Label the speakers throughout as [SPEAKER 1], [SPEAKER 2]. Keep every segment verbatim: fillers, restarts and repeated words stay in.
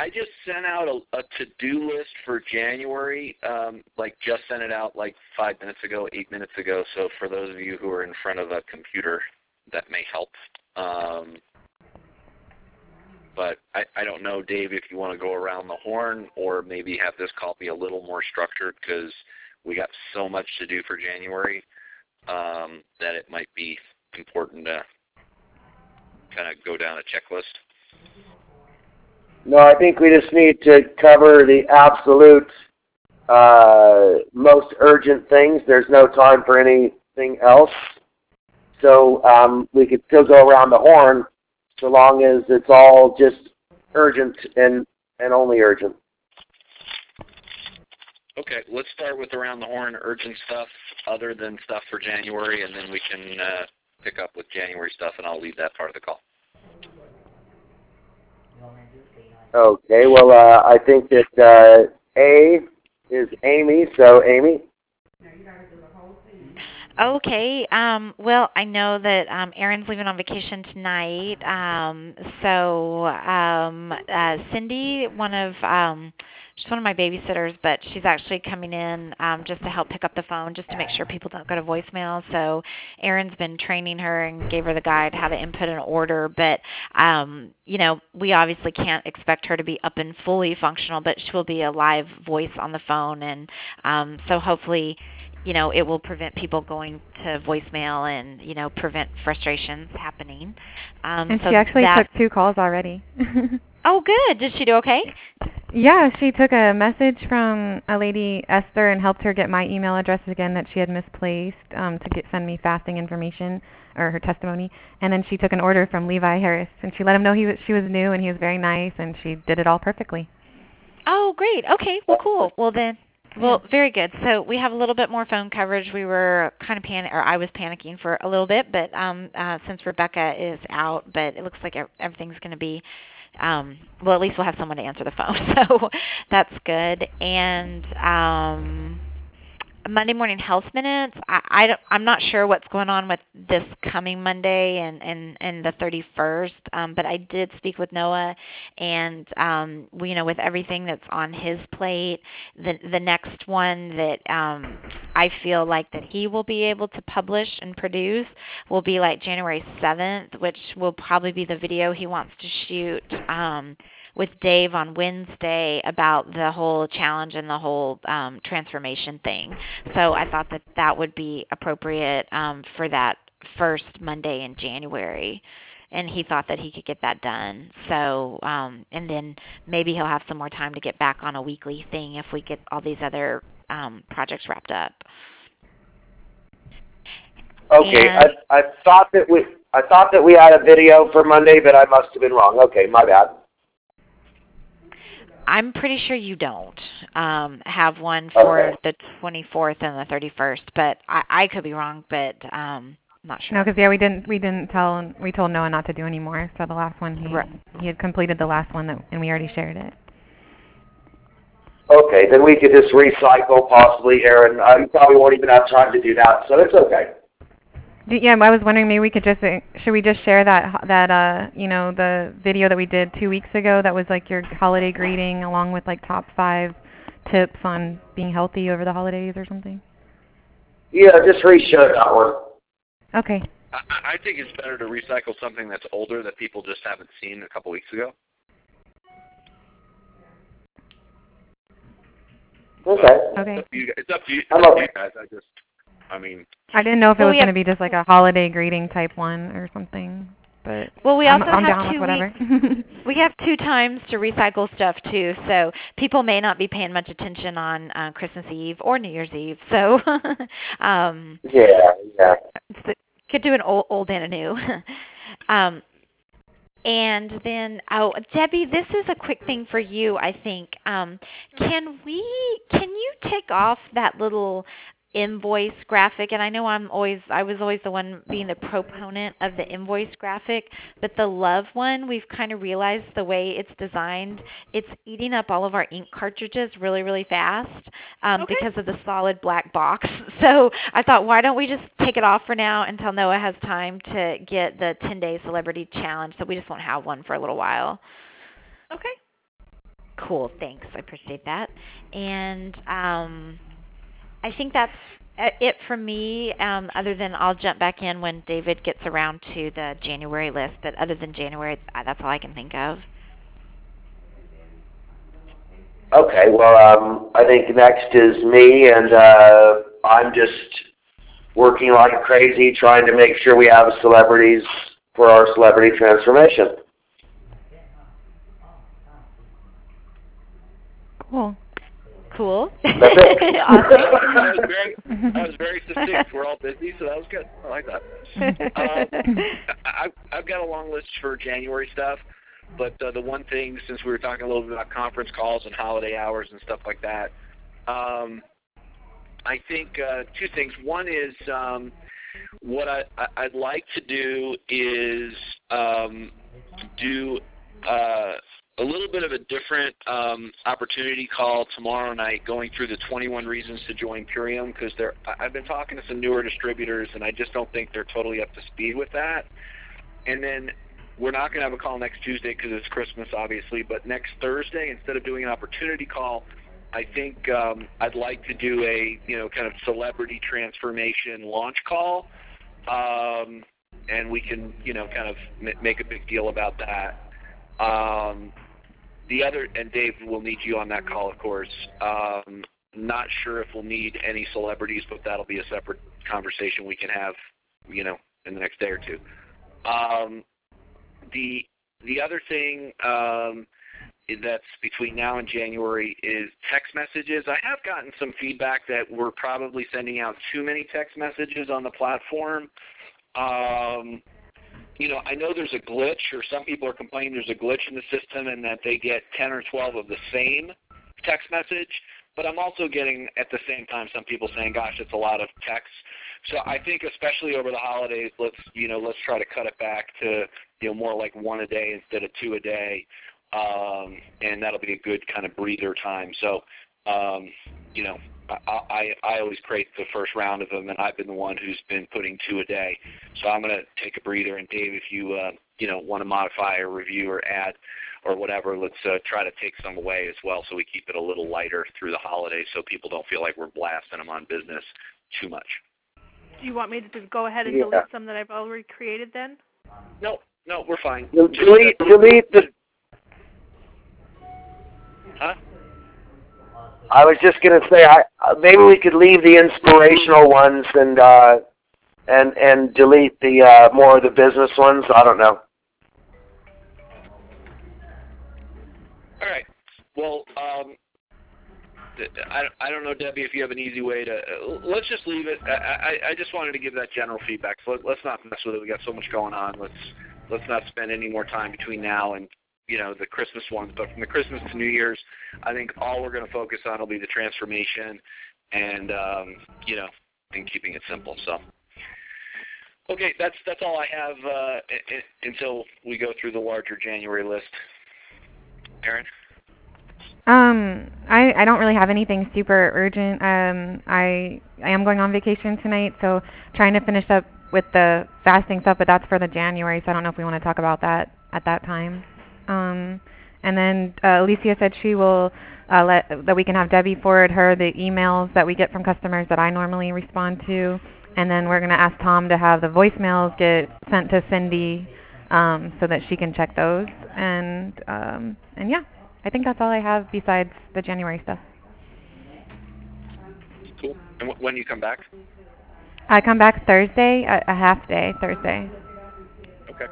[SPEAKER 1] I just sent out a, a to-do list for January, um, like just sent it out like five minutes ago, eight minutes ago. So for those of you who are in front of a computer, that may help. Um, but I, I don't know, Dave, if you want to go around the horn or maybe have this call be a little more structured because we got so much to do for January um, that it might be important to kind of go down a checklist.
[SPEAKER 2] No, I think we just need to cover the absolute uh, most urgent things. There's no time for anything else. So um, we could still go around the horn so long as it's all just urgent and, and only urgent.
[SPEAKER 1] Okay, let's start with around the horn urgent stuff other than stuff for January, and then we can uh, pick up with January stuff, and I'll leave that part of the call.
[SPEAKER 2] Okay, well, uh, I think that uh, A is Amy, so Amy.
[SPEAKER 3] Okay. Um, well, I know that um, Erin's leaving on vacation tonight. Um, so um, uh, Cindy, one of um, she's one of my babysitters, but she's actually coming in um, just to help pick up the phone, just to make sure people don't go to voicemail. So Erin's been training her and gave her the guide how to input an order. But um, you know, we obviously can't expect her to be up and fully functional, but she will be a live voice on the phone, and um, so hopefully, you know, it will prevent people going to voicemail and, you know, prevent frustrations happening. Um,
[SPEAKER 4] and
[SPEAKER 3] so
[SPEAKER 4] she actually
[SPEAKER 3] that,
[SPEAKER 4] took two calls already.
[SPEAKER 3] Oh, good. Did she do okay?
[SPEAKER 4] Yeah, she took a message from a lady, Esther, and helped her get my email address again that she had misplaced um, to get send me fasting information or her testimony. And then she took an order from Levi Harris, and she let him know he was, she was new, and he was very nice, and she did it all perfectly.
[SPEAKER 3] Oh, great. Okay. Well, cool. Well, then. Well, very good. So we have a little bit more phone coverage. We were kind of panic, or I was panicking for a little bit, but um, uh, since Rebecca is out, but it looks like everything's going to be, um, well, at least we'll have someone to answer the phone, so that's good. And um, Monday Morning Health Minutes, I, I don't, I'm not sure what's going on with this coming Monday and, and, and the thirty-first, um, but I did speak with Noah, and um, we, you know, with everything that's on his plate, the, the next one that um, I feel like that he will be able to publish and produce will be like January seventh, which will probably be the video he wants to shoot um, with Dave on Wednesday about the whole challenge and the whole um, transformation thing. So I thought that that would be appropriate um, for that first Monday in January. And he thought that he could get that done. So, um, and then maybe he'll have some more time to get back on a weekly thing if we get all these other um, projects wrapped up.
[SPEAKER 2] Okay,
[SPEAKER 3] and,
[SPEAKER 2] I, I thought that we I thought that we had a video for Monday, but I must have been wrong. Okay, my bad.
[SPEAKER 3] I'm pretty sure you don't um, have one for
[SPEAKER 2] Okay.
[SPEAKER 3] the twenty-fourth and the thirty-first, but I, I could be wrong, but um, I'm not sure.
[SPEAKER 4] No, because yeah, we didn't we didn't tell we told Noah not to do any more. So the last one he
[SPEAKER 3] right.
[SPEAKER 4] he had completed the last one that, and we already shared it.
[SPEAKER 2] Okay, then we could just recycle possibly, Erin. I probably won't even have time to do that, so it's okay.
[SPEAKER 4] Yeah, I was wondering maybe we could just should we just share that that uh you know the video that we did two weeks ago that was like your holiday greeting along with like top five tips on being healthy over the holidays or something?
[SPEAKER 2] Yeah, just re-share that one.
[SPEAKER 4] Okay.
[SPEAKER 1] I, I think it's better to recycle something that's older that people just haven't seen a couple weeks ago.
[SPEAKER 2] Okay.
[SPEAKER 4] Okay.
[SPEAKER 1] It's up to you, it's up to you, it's
[SPEAKER 2] I'm
[SPEAKER 1] up to
[SPEAKER 2] okay.
[SPEAKER 1] you guys. I just, I mean.
[SPEAKER 4] I didn't know if it
[SPEAKER 3] well,
[SPEAKER 4] was
[SPEAKER 3] we
[SPEAKER 4] going to
[SPEAKER 3] have,
[SPEAKER 4] be just like a holiday greeting type one or something, but
[SPEAKER 3] well, we
[SPEAKER 4] I'm,
[SPEAKER 3] also
[SPEAKER 4] I'm
[SPEAKER 3] have
[SPEAKER 4] down
[SPEAKER 3] two
[SPEAKER 4] with whatever.
[SPEAKER 3] weeks. We have two times to recycle stuff too, so people may not be paying much attention on uh, Christmas Eve or New Year's Eve. So, um,
[SPEAKER 2] Yeah, yeah.
[SPEAKER 3] could do an old, old and a new. um, And then, oh, Debbie, this is a quick thing for you, I think. Um, can we, can you take off that little invoice graphic? And I know I'm always, I was always the one being the proponent of the invoice graphic, but the love one, we've kind of realized the way it's designed, it's eating up all of our ink cartridges really, really fast um,
[SPEAKER 5] Okay.
[SPEAKER 3] because of the solid black box. So I thought, why don't we just take it off for now until Noah has time to get the ten-day celebrity challenge, so we just won't have one for a little while.
[SPEAKER 5] Okay.
[SPEAKER 3] Cool. Thanks. I appreciate that. And um, I think that's it from me, um, other than I'll jump back in when David gets around to the January list. But other than January, that's all I can think of.
[SPEAKER 2] Okay, well, um, I think next is me, and uh, I'm just working like crazy trying to make sure we have celebrities for our celebrity transformation.
[SPEAKER 4] Cool.
[SPEAKER 3] Cool.
[SPEAKER 2] That's it.
[SPEAKER 3] Awesome.
[SPEAKER 1] That was very, that was very succinct. We're all busy, so that was good. I like that. Um, I, I've got a long list for January stuff, but uh, the one thing, since we were talking a little bit about conference calls and holiday hours and stuff like that, um, I think uh, two things. One is um, what I, I'd like to do is um, do uh, a little bit of a different um, opportunity call tomorrow night, going through the twenty-one reasons to join Purium, because I've been talking to some newer distributors, and I just don't think they're totally up to speed with that. And then we're not going to have a call next Tuesday because it's Christmas, obviously, but next Thursday, instead of doing an opportunity call, I think um, I'd like to do a, you know, kind of celebrity transformation launch call, um, and we can, you know, kind of m- make a big deal about that. Um, the other, and Dave will need you on that call, of course. Um, not sure if we'll need any celebrities, but that'll be a separate conversation we can have, you know, in the next day or two. Um, the the other thing um, that's between now and January is text messages. I have gotten some feedback that we're probably sending out too many text messages on the platform. Um, you know, I know there's a glitch, or some people are complaining there's a glitch in the system and that they get ten or twelve of the same text message, but I'm also getting at the same time some people saying, gosh, it's a lot of text. So I think especially over the holidays, let's, you know, let's try to cut it back to, you know, more like one a day instead of two a day. Um, and that'll be a good kind of breather time. So, um, you know, I, I, I always create the first round of them, and I've been the one who's been putting two a day. So I'm going to take a breather. And Dave, if you, uh, you know, want to modify or review or add or whatever, let's uh, try to take some away as well, so we keep it a little lighter through the holidays, so people don't feel like we're blasting them on business too much.
[SPEAKER 5] Do you want me to just go ahead and
[SPEAKER 2] Yeah.
[SPEAKER 5] delete some that I've already created then?
[SPEAKER 1] No, no, we're fine.
[SPEAKER 2] Delete, delete the.
[SPEAKER 1] Huh?
[SPEAKER 2] I was just going to say, I maybe we could leave the inspirational ones and uh, and and delete the uh, more of the business ones. I don't know.
[SPEAKER 1] All right. Well, um, I, I don't know, Debbie, if you have an easy way to uh, – let's just leave it. I, I, I just wanted to give that general feedback. So let, let's not mess with it. We got so much going on. Let's let's not spend any more time between now and, you know, the Christmas ones. But from the Christmas to New Year's, I think all we're going to focus on will be the transformation and, um, you know, and keeping it simple. So, okay, that's that's all I have uh, I, I, until we go through the larger January list. Aaron?
[SPEAKER 4] Um, I, I don't really have anything super urgent. Um, I I am going on vacation tonight, so trying to finish up with the fasting stuff, but that's for the January, so I don't know if we want to talk about that at that time. Um, and then uh, Alicia said she will uh, let that we can have Debbie forward her the emails that we get from customers that I normally respond to, and then we're going to ask Tom to have the voicemails get sent to Cindy um, so that she can check those. And um, and yeah. I think that's all I have besides the January stuff.
[SPEAKER 1] Cool. And w- when do you come back?
[SPEAKER 4] I come back Thursday, a, a half day Thursday.
[SPEAKER 1] Okay.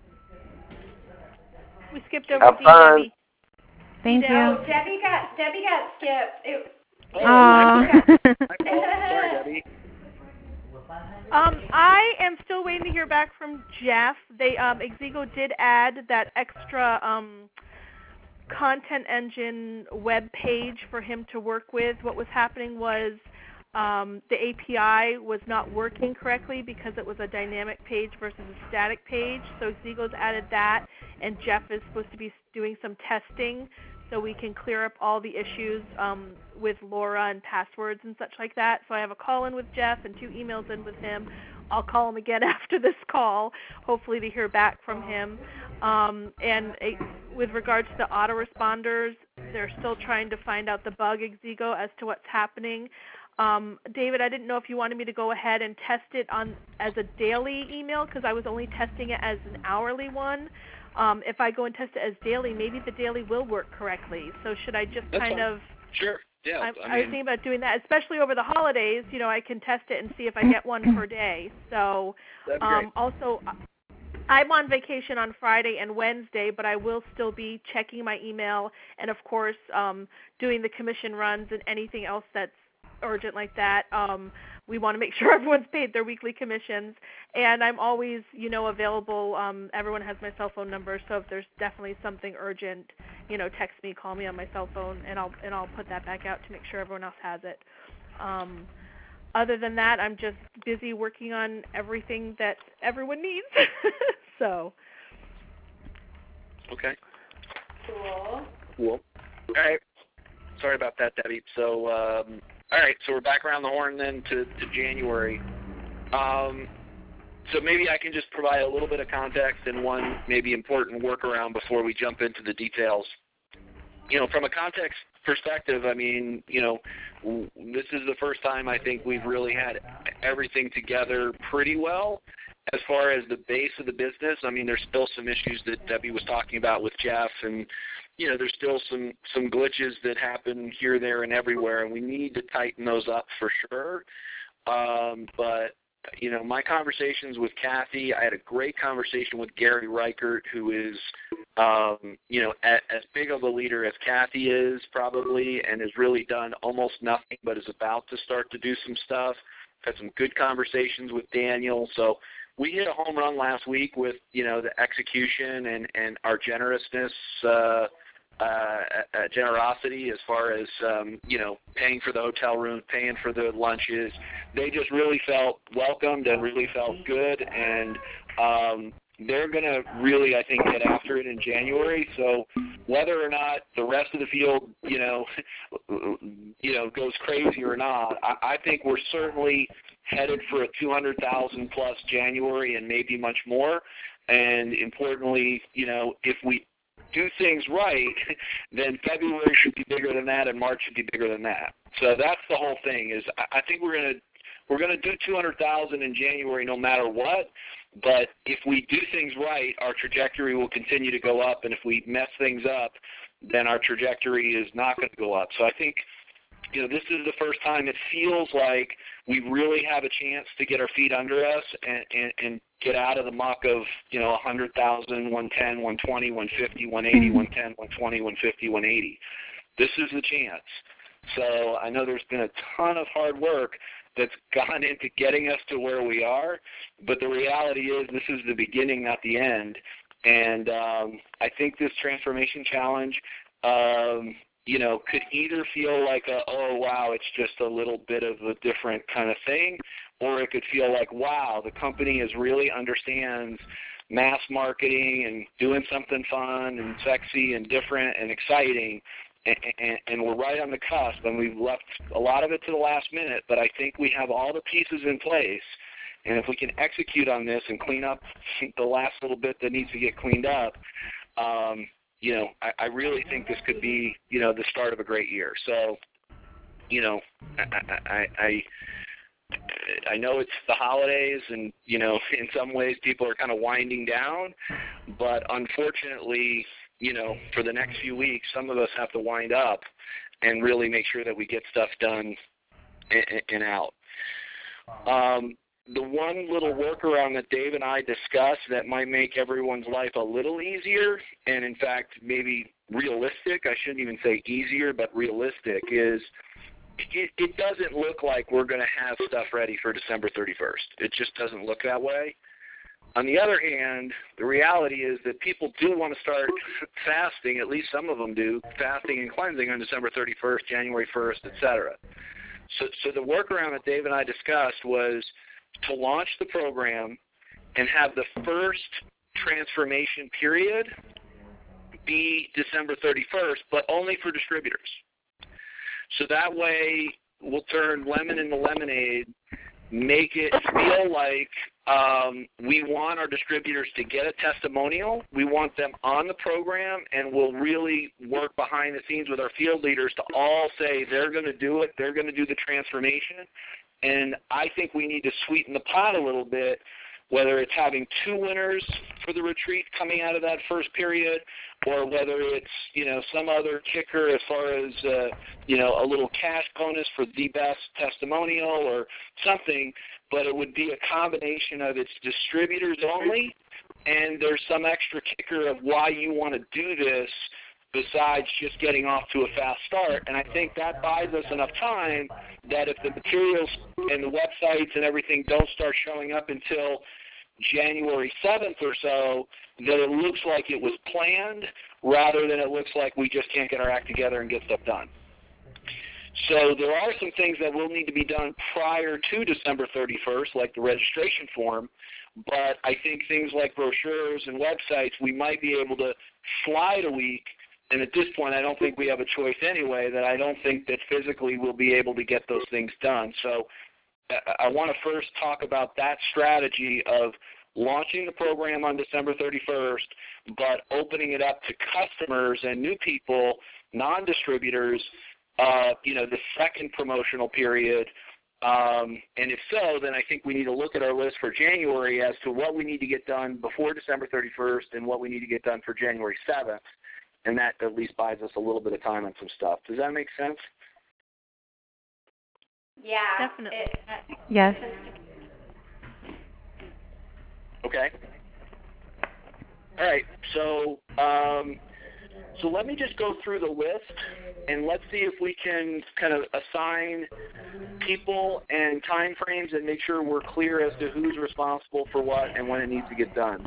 [SPEAKER 5] We skipped over
[SPEAKER 2] Have
[SPEAKER 5] D,
[SPEAKER 2] fun.
[SPEAKER 5] Debbie.
[SPEAKER 4] Thank
[SPEAKER 5] D,
[SPEAKER 4] you.
[SPEAKER 6] Oh, Debbie got Debbie got skipped. It,
[SPEAKER 1] Oh,
[SPEAKER 6] it
[SPEAKER 1] my
[SPEAKER 4] Aww.
[SPEAKER 1] fault. My fault. Sorry, Debbie.
[SPEAKER 5] Um, I am still waiting to hear back from Jeff. They um, Exigo did add that extra um, content engine web page for him to work with. What was happening was um, the A P I was not working correctly because it was a dynamic page versus a static page. So Exigo's added that, and Jeff is supposed to be doing some testing so we can clear up all the issues um, with Laura and passwords and such like that. So I have a call in with Jeff and two emails in with him. I'll call him again after this call, hopefully to hear back from him. Um, and a, with regards to the autoresponders, they're still trying to find out the bug Exigo as to what's happening. Um, David, I didn't know if you wanted me to go ahead and test it on as a daily email because I was only testing it as an hourly one. Um, if I go and test it as daily, maybe the daily will work correctly. So should I just
[SPEAKER 1] That's
[SPEAKER 5] kind
[SPEAKER 1] fine.
[SPEAKER 5] of...
[SPEAKER 1] Sure, yeah.
[SPEAKER 5] I,
[SPEAKER 1] I,
[SPEAKER 5] I
[SPEAKER 1] mean,
[SPEAKER 5] was thinking about doing that, especially over the holidays. You know, I can test it and see if I get one per day. So um, also... I'm on vacation on Friday and Wednesday, but I will still be checking my email and, of course, um, doing the commission runs and anything else that's urgent like that. Um, we want to make sure everyone's paid their weekly commissions, and I'm always, you know, available. Um, everyone has my cell phone number, so if there's definitely something urgent, you know, text me, call me on my cell phone, and I'll and I'll put that back out to make sure everyone else has it. Um, Other than that, I'm just busy working on everything that everyone needs. so.
[SPEAKER 1] Okay.
[SPEAKER 6] Cool.
[SPEAKER 1] Cool. All right. Sorry about that, Debbie. So, um, all right. So we're back around the horn then to, to January. Um, so maybe I can just provide a little bit of context and one maybe important workaround before we jump into the details. You know, from a context perspective, I mean, you know, this is the first time I think we've really had everything together pretty well as far as the base of the business. I mean, there's still some issues that Debbie was talking about with Jeff, and, you know, there's still some, some glitches that happen here, there, and everywhere, and we need to tighten those up for sure. Um, but, you know, my conversations with Kathy, I had a great conversation with Gary Reichert, who is, um, you know, a, as big of a leader as Kathy is probably, and has really done almost nothing but is about to start to do some stuff. Had some good conversations with Daniel. So we hit a home run last week with, you know, the execution and, and our generousness, uh, uh, uh, generosity as far as, um, you know, paying for the hotel room, paying for the lunches. They just really felt welcomed and really felt good, and um, they're going to really, I think, get after it in January. So whether or not the rest of the field, you know, you know, goes crazy or not, I, I think we're certainly headed for a two hundred thousand plus January and maybe much more. And importantly, you know, if we do things right, then February should be bigger than that, and March should be bigger than that. So that's the whole thing. Is I think we're going to we're going to do two hundred thousand in January no matter what. But if we do things right, our trajectory will continue to go up, and if we mess things up, then our trajectory is not going to go up. So I think, you know, this is the first time it feels like we really have a chance to get our feet under us and, and, and get out of the muck of, you know, one hundred thousand, one ten, one twenty, one fifty, one eighty, one ten, one twenty, one fifty, one eighty. This is the chance. So I know there's been a ton of hard work that's gone into getting us to where we are, but the reality is this is the beginning, not the end. And um, I think this transformation challenge, um, you know, could either feel like a, oh, wow, it's just a little bit of a different kind of thing, or it could feel like, wow, the company is really understands mass marketing and doing something fun and sexy and different and exciting. And, and, and we're right on the cusp, and we've left a lot of it to the last minute, but I think we have all the pieces in place, and if we can execute on this and clean up the last little bit that needs to get cleaned up, um, you know, I, I really think this could be, you know, the start of a great year. So, you know, I, I, I, I know it's the holidays, and, you know, in some ways people are kind of winding down, but unfortunately, you know, for the next few weeks, some of us have to wind up and really make sure that we get stuff done and, and out. Um, the one little workaround that Dave and I discussed that might make everyone's life a little easier, and in fact maybe realistic, I shouldn't even say easier, but realistic, is it, it doesn't look like we're going to have stuff ready for December thirty-first. It just doesn't look that way. On the other hand, the reality is that people do want to start fasting, at least some of them do, fasting and cleansing on December thirty-first, January first, et cetera. So, so the workaround that Dave and I discussed was to launch the program and have the first transformation period be December thirty-first, but only for distributors. So that way we'll turn lemon into lemonade, make it feel like Um, we want our distributors to get a testimonial. We want them on the program, and we'll really work behind the scenes with our field leaders to all say they're going to do it, they're going to do the transformation. And I think we need to sweeten the pot a little bit, whether it's having two winners for the retreat coming out of that first period, or whether it's, you know, some other kicker as far as, uh, you know, a little cash bonus for the best testimonial or something, but it would be a combination of it's distributors only, and there's some extra kicker of why you want to do this besides just getting off to a fast start. And I think that buys us enough time that if the materials and the websites and everything don't start showing up until January seventh or so, that it looks like it was planned rather than it looks like we just can't get our act together and get stuff done. So there are some things that will need to be done prior to December thirty-first, like the registration form, but I think things like brochures and websites, we might be able to slide a week, and at this point I don't think we have a choice anyway, that I don't think that physically we'll be able to get those things done. So I want to first talk about that strategy of launching the program on December thirty-first, but opening it up to customers and new people, non-distributors, uh, you know, the second promotional period. Um, and if so, then I think we need to look at our list for January as to what we need to get done before December thirty-first and what we need to get done for January seventh, and that at least buys us a little bit of time on some stuff. Does that make sense?
[SPEAKER 6] Yeah,
[SPEAKER 5] definitely.
[SPEAKER 6] It, uh,
[SPEAKER 4] Yes.
[SPEAKER 1] Okay. All right. So, um, so let me just go through the list, and let's see if we can kind of assign people and time frames and make sure we're clear as to who's responsible for what and when it needs to get done.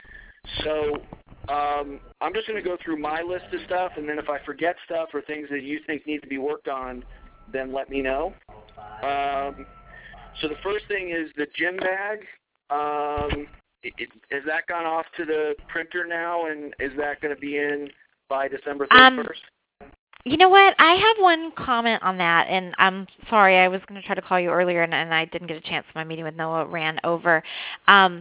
[SPEAKER 1] So um, I'm just going to go through my list of stuff, and then if I forget stuff or things that you think need to be worked on, then let me know. Um, so the first thing is the gym bag. Um, it, it, has that gone off to the printer now, and is that going to be in by December thirty-first?
[SPEAKER 3] Um, you know what? I have one comment on that, and I'm sorry. I was going to try to call you earlier, and, and I didn't get a chance. My meeting with Noah ran over. Um,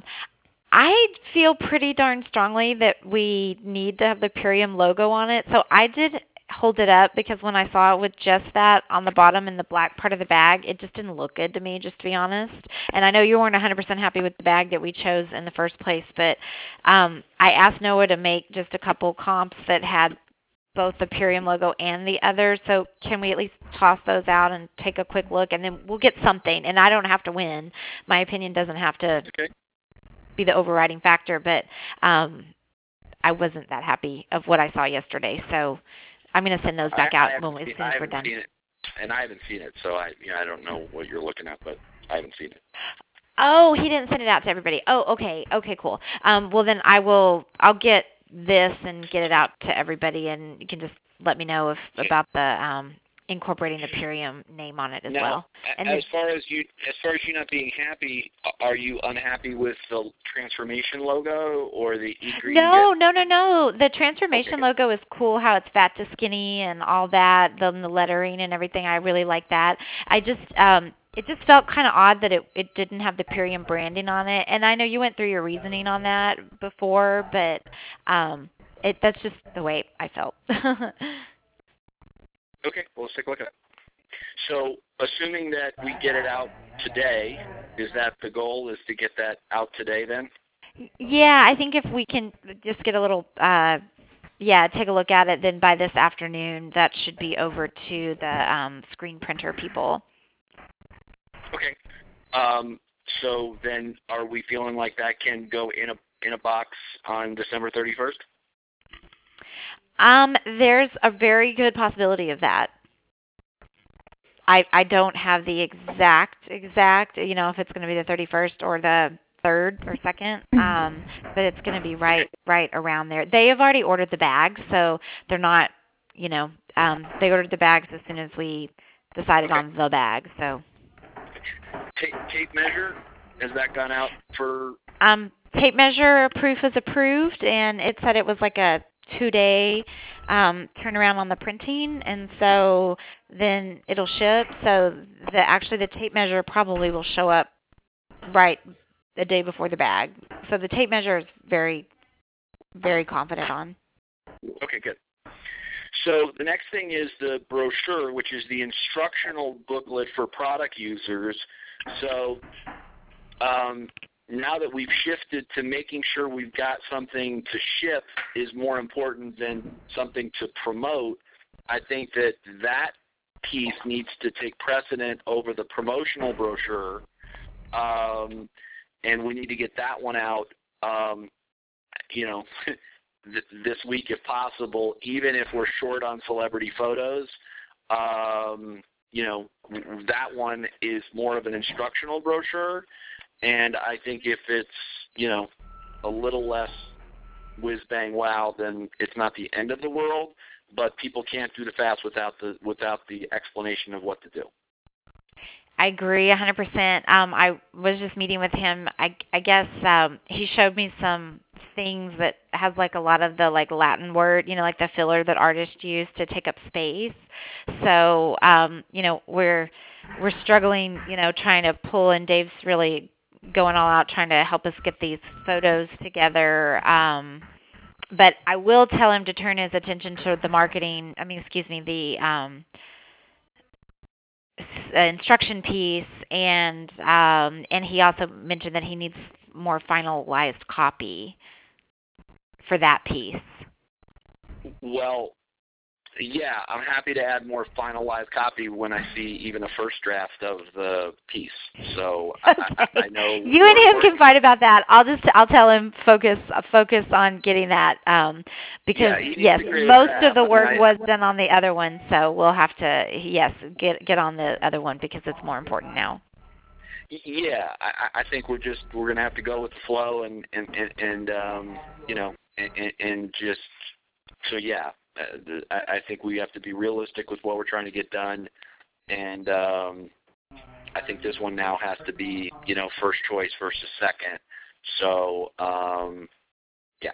[SPEAKER 3] I feel pretty darn strongly that we need to have the Purium logo on it, so I did hold it up because when I saw it with just that on the bottom in the black part of the bag, it just didn't look good to me, just to be honest. And I know you weren't one hundred percent happy with the bag that we chose in the first place, but um, I asked Noah to make just a couple comps that had both the Purium logo and the other, so can we at least toss those out and take a quick look, and then we'll get something, and I don't have to win. My opinion doesn't have to
[SPEAKER 1] okay.
[SPEAKER 3] be the overriding factor, but um, I wasn't that happy of what I saw yesterday, so I'm going to send those back
[SPEAKER 1] I,
[SPEAKER 3] out
[SPEAKER 1] I
[SPEAKER 3] when, as
[SPEAKER 1] seen,
[SPEAKER 3] soon as we're done.
[SPEAKER 1] Seen it, and I haven't seen it, so I, you know, I don't know what you're looking at, but I haven't seen it.
[SPEAKER 3] Oh, he didn't send it out to everybody. Oh, okay, okay, cool. Um, well, then I will. I'll get this and get it out to everybody, and you can just let me know if about the um, incorporating the Purium name on it as
[SPEAKER 1] now,
[SPEAKER 3] well. And
[SPEAKER 1] as
[SPEAKER 3] then,
[SPEAKER 1] far as you, as far as you not being happy, are you unhappy with the transformation logo or the e-green?
[SPEAKER 3] no, no, no, no. The transformation
[SPEAKER 1] Okay.
[SPEAKER 3] logo is cool. How it's fat to skinny and all that. The, the lettering and everything. I really like that. I just, um, it just felt kind of odd that it it didn't have the Purium branding on it. And I know you went through your reasoning on that before, but um, it that's just the way I felt.
[SPEAKER 1] Okay, well, let's take a look at it. So, assuming that we get it out today, is that the goal, is to get that out today then?
[SPEAKER 3] Yeah, I think if we can just get a little, uh, yeah, take a look at it, then by this afternoon, that should be over to the um, screen printer people.
[SPEAKER 1] Okay. Um, so then are we feeling like that can go in a in a box on December thirty-first?
[SPEAKER 3] Um, there's a very good possibility of that. I I don't have the exact exact, you know, if it's going to be the thirty-first or the third or second, um, but it's going to be right right around there. They have already ordered the bags, so they're not, you know, um, they ordered the bags as soon as we decided
[SPEAKER 1] Okay.
[SPEAKER 3] on the bag. So
[SPEAKER 1] Tape, tape measure, has that gone out for?
[SPEAKER 3] um, tape measure proof is approved, and it said it was like a two-day um, turnaround on the printing, and so then it'll ship. So the actually the tape measure probably will show up right a day before the bag. So the tape measure is very, very confident on.
[SPEAKER 1] Okay, good. So the next thing is the brochure, which is the instructional booklet for product users. So um, now that we've shifted to making sure we've got something to ship is more important than something to promote, I think that that piece needs to take precedent over the promotional brochure, um, and we need to get that one out, um, you know, th- this week if possible, even if we're short on celebrity photos. Um, you know, that one is more of an instructional brochure, and I think if it's, you know, a little less whiz-bang wow, then it's not the end of the world. But people can't do the fast without the without the explanation of what to do.
[SPEAKER 3] I agree one hundred percent. Um, I was just meeting with him. I, I guess um, he showed me some things that has like a lot of the like Latin word, you know, like the filler that artists use to take up space. So, um, you know, we're we're struggling, you know, trying to pull, and Dave's really going all out trying to help us get these photos together. Um, But I will tell him to turn his attention to the marketing, I mean, excuse me, the um, instruction piece, and um, and he also mentioned that he needs more finalized copy for that piece.
[SPEAKER 1] Well, yeah, I'm happy to add more finalized copy when I see even a first draft of the piece. So
[SPEAKER 3] okay.
[SPEAKER 1] I, I, I know
[SPEAKER 3] you and him can fight about that. I'll just I'll tell him focus uh, focus on getting that um, because
[SPEAKER 1] yeah,
[SPEAKER 3] yes, most
[SPEAKER 1] draft,
[SPEAKER 3] of the work
[SPEAKER 1] I,
[SPEAKER 3] was done on the other one, so we'll have to yes get get on the other one because it's more important now.
[SPEAKER 1] Yeah, I, I think we're just we're gonna have to go with the flow and and and, and um, you know and, and just so yeah. Uh, I, I think we have to be realistic with what we're trying to get done, and um, I think this one now has to be, you know, first choice versus second. So, um, yeah.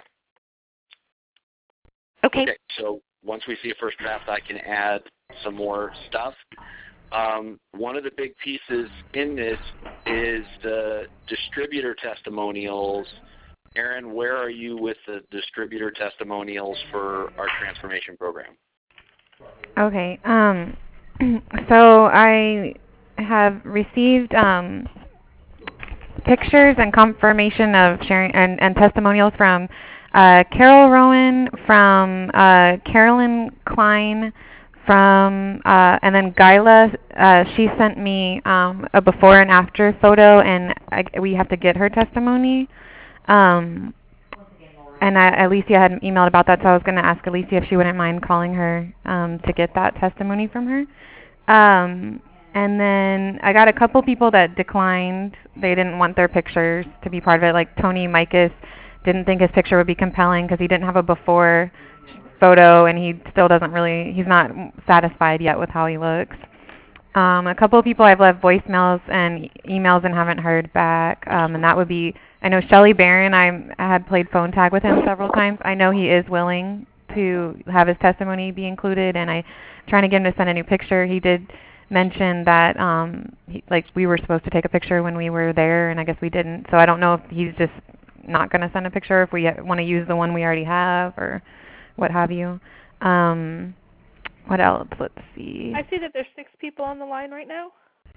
[SPEAKER 3] Okay.
[SPEAKER 1] Okay. So once we see a first draft, I can add some more stuff. Um, one of the big pieces in this is the distributor testimonials. Aaron, where are you with the distributor testimonials for our transformation program?
[SPEAKER 4] Okay. Um, so I have received um, pictures and confirmation of sharing and, and testimonials from uh, Carol Rowan, from uh, Carolyn Klein, from uh, and then Gyla. Uh, she sent me um, a before and after photo, and I, we have to get her testimony. Um, and I, Alicia had emailed about that, so I was going to ask Alicia if she wouldn't mind calling her um, to get that testimony from her. Um, and then I got a couple people that declined. They didn't want their pictures to be part of it. Like Tony Mikas didn't think his picture would be compelling because he didn't have a before photo, and he still doesn't really, he's not satisfied yet with how he looks. Um, a couple of people I've left voicemails and emails and haven't heard back, um, and that would be, I know Shelly Barron, I had played phone tag with him several times. I know he is willing to have his testimony be included, and I'm trying to get him to send a new picture. He did mention that um, he, like we were supposed to take a picture when we were there, and I guess we didn't. So I don't know if he's just not going to send a picture, if we want to use the one we already have or what have you. Um, what else? Let's see.
[SPEAKER 5] I see that there's six people on the line right now.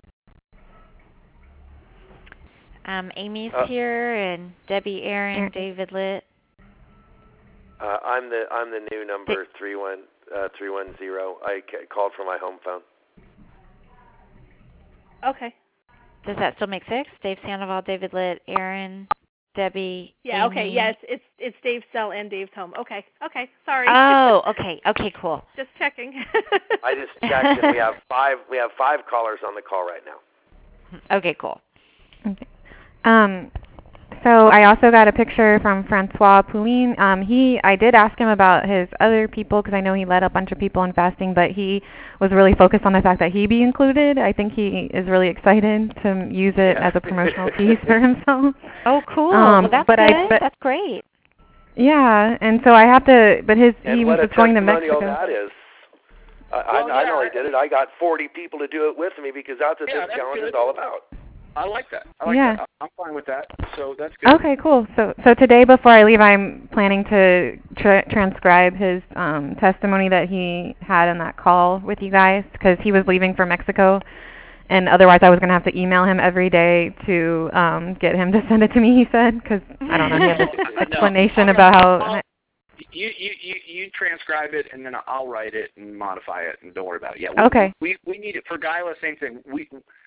[SPEAKER 3] Um, Amy's
[SPEAKER 7] uh,
[SPEAKER 3] here, and Debbie, Aaron,
[SPEAKER 4] Aaron.
[SPEAKER 3] David Litt.
[SPEAKER 7] Uh, I'm the I'm the new number three one uh, three one zero. I c- called from my home phone.
[SPEAKER 5] Okay.
[SPEAKER 3] Does that still make six? Dave Sandoval, David Litt, Aaron, Debbie.
[SPEAKER 5] Yeah.
[SPEAKER 3] Amy.
[SPEAKER 5] Okay. Yeah. It's it's it's Dave's cell and Dave's home. Okay. Okay. Sorry.
[SPEAKER 3] Oh. Okay. Okay. Cool.
[SPEAKER 5] Just checking.
[SPEAKER 7] I just checked, and we have five we have five callers on the call right now.
[SPEAKER 3] Okay. Cool.
[SPEAKER 4] Okay. Um, so I also got a picture from Francois Poulin. Um, he, I did ask him about his other people because I know he led a bunch of people in fasting, but he was really focused on the fact that he be included. I think he is really excited to use it
[SPEAKER 7] Yeah.
[SPEAKER 4] as a promotional piece for himself.
[SPEAKER 3] Oh, cool.
[SPEAKER 4] Um,
[SPEAKER 3] well, that's
[SPEAKER 4] but
[SPEAKER 3] good.
[SPEAKER 4] I, but,
[SPEAKER 3] that's great.
[SPEAKER 4] Yeah, and so I have to. But his
[SPEAKER 7] And
[SPEAKER 4] he
[SPEAKER 7] what
[SPEAKER 4] was
[SPEAKER 7] a
[SPEAKER 4] going to
[SPEAKER 7] testimonial
[SPEAKER 4] Mexico.
[SPEAKER 7] that is. I,
[SPEAKER 1] Well,
[SPEAKER 7] I, I
[SPEAKER 1] yeah.
[SPEAKER 7] know I did it. I got forty people to do it with me because that's what
[SPEAKER 1] Yeah,
[SPEAKER 7] this
[SPEAKER 1] that's
[SPEAKER 7] challenge
[SPEAKER 1] good.
[SPEAKER 7] is all about.
[SPEAKER 1] I like that. I like
[SPEAKER 4] Yeah.
[SPEAKER 1] that. I'm fine with that. So that's good.
[SPEAKER 4] Okay, cool. So so today before I leave, I'm planning to tra- transcribe his um, testimony that he had in that call with you guys because he was leaving for Mexico, and otherwise I was going to have to email him every day to um, get him to send it to me, he said, because I don't know, he had this explanation
[SPEAKER 1] no,
[SPEAKER 4] about how...
[SPEAKER 1] You, you you you transcribe it and then I'll write it and modify it and don't worry about it. Yeah. We,
[SPEAKER 4] okay.
[SPEAKER 1] We we need it for Guyla. Same thing. We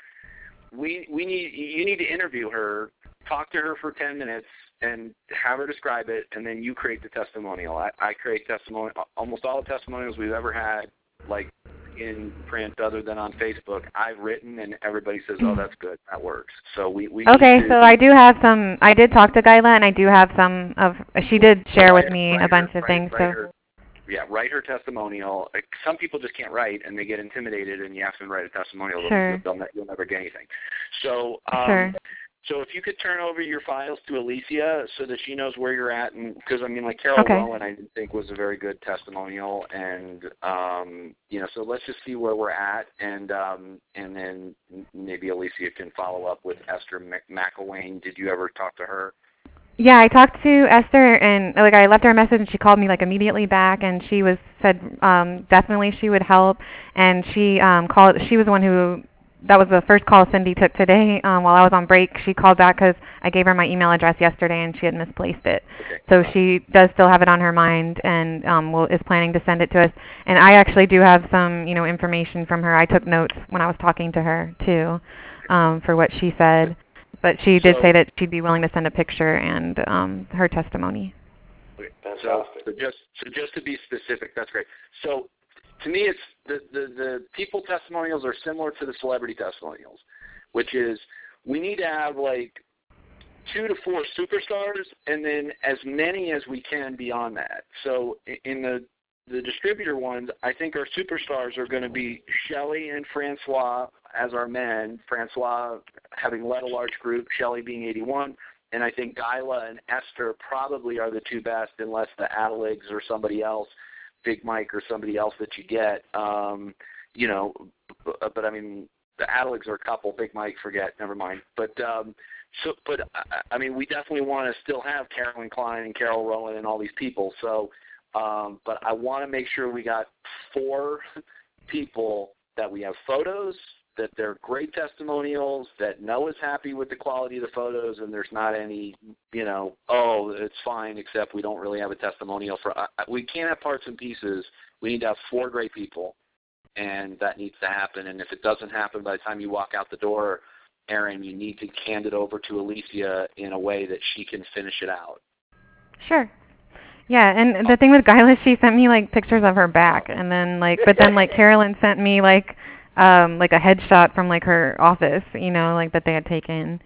[SPEAKER 1] we we need you need to interview her, talk to her for ten minutes, and have her describe it, and then you create the testimonial. I, I create testimony. Almost all the testimonials we've ever had, like in print, other than on Facebook, I've written, and everybody says, "Oh, that's good. That works." So we we
[SPEAKER 4] okay.
[SPEAKER 1] to,
[SPEAKER 4] So I do have some. I did talk to Guyla, and I do have some of. She did share with me a bunch
[SPEAKER 1] her,
[SPEAKER 4] of
[SPEAKER 1] write,
[SPEAKER 4] things.
[SPEAKER 1] Write
[SPEAKER 4] so.
[SPEAKER 1] her, yeah, write her testimonial. Like, some people just can't write, and they get intimidated, and you ask them to write a testimonial.
[SPEAKER 4] Sure.
[SPEAKER 1] They'll, they'll, you'll never get anything. So, um,
[SPEAKER 4] sure.
[SPEAKER 1] So if you could turn over your files to Alicia so that she knows where you're at, and because I mean, like Carol
[SPEAKER 4] okay.
[SPEAKER 1] Rowan, I didn't think was a very good testimonial, and um, you know, so let's just see where we're at, and um, and then maybe Alicia can follow up with Esther McElwain. Did you ever talk to her?
[SPEAKER 4] Yeah, I talked to Esther, and like I left her a message, and she called me like immediately back, and she was said um, definitely she would help, and she um, called. She was the one who. That was the first call Cindy took today um, while I was on break. She called back because I gave her my email address yesterday and she had misplaced it.
[SPEAKER 1] Okay.
[SPEAKER 4] So she does still have it on her mind and um, will, is planning to send it to us. And I actually do have some, you know, information from her. I took notes when I was talking to her too um, for what she said. But she did
[SPEAKER 1] so,
[SPEAKER 4] say that she'd be willing to send a picture and um, her testimony.
[SPEAKER 1] Okay. So, so just so just to be specific, that's great. So. To me, it's the, the, the people testimonials are similar to the celebrity testimonials, which is we need to have like two to four superstars and then as many as we can beyond that. So in the the distributor ones, I think our superstars are going to be Shelley and Francois as our men, Francois having led a large group, Shelley being eighty-one, and I think Guyla and Esther probably are the two best unless the Adeligs or somebody else, Big Mike or somebody else that you get, um, you know, but, but I mean, the Adeligs are a couple, Big Mike, forget, never mind. But, um, so, but I, I mean, we definitely want to still have Carolyn Klein and Carol Rowan and all these people. So, um, but I want to make sure we got four people that we have photos, that they're great testimonials, that Noah's happy with the quality of the photos, and there's not any, you know, oh, it's fine, except we don't really have a testimonial for. Uh, we can't have parts and pieces. We need to have four great people, and that needs to happen. And if it doesn't happen by the time you walk out the door, Aaron, you need to hand it over to Alicia in a way that she can finish it out.
[SPEAKER 4] Sure. Yeah, and the thing with Guyla, she sent me like pictures of her back, and then like, but then like Carolyn sent me like. Um, like a headshot from like her office, you know, like that they had taken.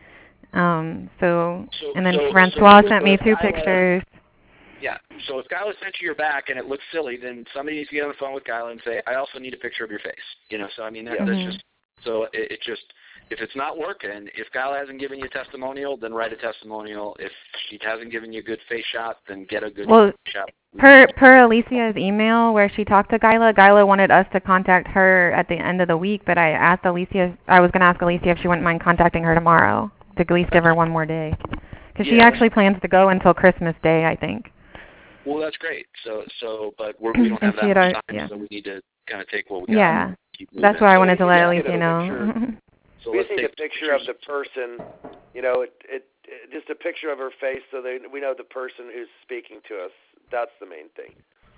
[SPEAKER 4] Um, so,
[SPEAKER 1] so
[SPEAKER 4] and then
[SPEAKER 1] so,
[SPEAKER 4] Francois
[SPEAKER 1] so
[SPEAKER 4] sent me two
[SPEAKER 1] Guyla,
[SPEAKER 4] pictures.
[SPEAKER 1] Yeah, so if Guyla sent you your back and it looks silly, then somebody needs to get on the phone with Guyla and say, I also need a picture of your face. You know, so I mean, that,
[SPEAKER 4] Mm-hmm.
[SPEAKER 1] that's just, so it, it just, if it's not working, if Guyla hasn't given you a testimonial, then write a testimonial. If she hasn't given you a good face shot, then get a good
[SPEAKER 4] well,
[SPEAKER 1] face shot.
[SPEAKER 4] Per per Alicia's email where she talked to Guyla, Guyla wanted us to contact her at the end of the week, but I asked Alicia, I was going to ask Alicia if she wouldn't mind contacting her tomorrow to at least give her one more day. Because
[SPEAKER 1] yeah.
[SPEAKER 4] she actually plans to go until Christmas Day, I think.
[SPEAKER 1] Well, that's great. So, so, but we're, we don't have that much
[SPEAKER 4] already,
[SPEAKER 1] time,
[SPEAKER 4] yeah.
[SPEAKER 1] so we need to kind of take what we got.
[SPEAKER 4] Yeah,
[SPEAKER 1] and keep moving.
[SPEAKER 4] that's why I
[SPEAKER 1] so
[SPEAKER 4] wanted to let Alicia
[SPEAKER 7] know.
[SPEAKER 4] know.
[SPEAKER 1] So
[SPEAKER 7] we
[SPEAKER 1] let's
[SPEAKER 7] just need
[SPEAKER 1] take
[SPEAKER 7] a picture of the person, you know, it, it, it, just a picture of her face so that we know the person who's speaking to us. That's the main thing.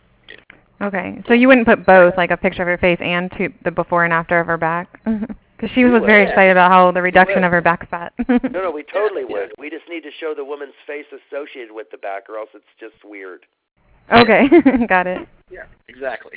[SPEAKER 4] Okay, so you wouldn't put both, like a picture of her face and two, the before and after of her back? Because she was
[SPEAKER 7] would,
[SPEAKER 4] very
[SPEAKER 7] yeah.
[SPEAKER 4] excited about how the reduction of her back fat.
[SPEAKER 7] No, no, we totally
[SPEAKER 1] yeah.
[SPEAKER 7] would. We just need to show the woman's face associated with the back, or else it's just weird.
[SPEAKER 4] Okay, got it.
[SPEAKER 1] Yeah, exactly.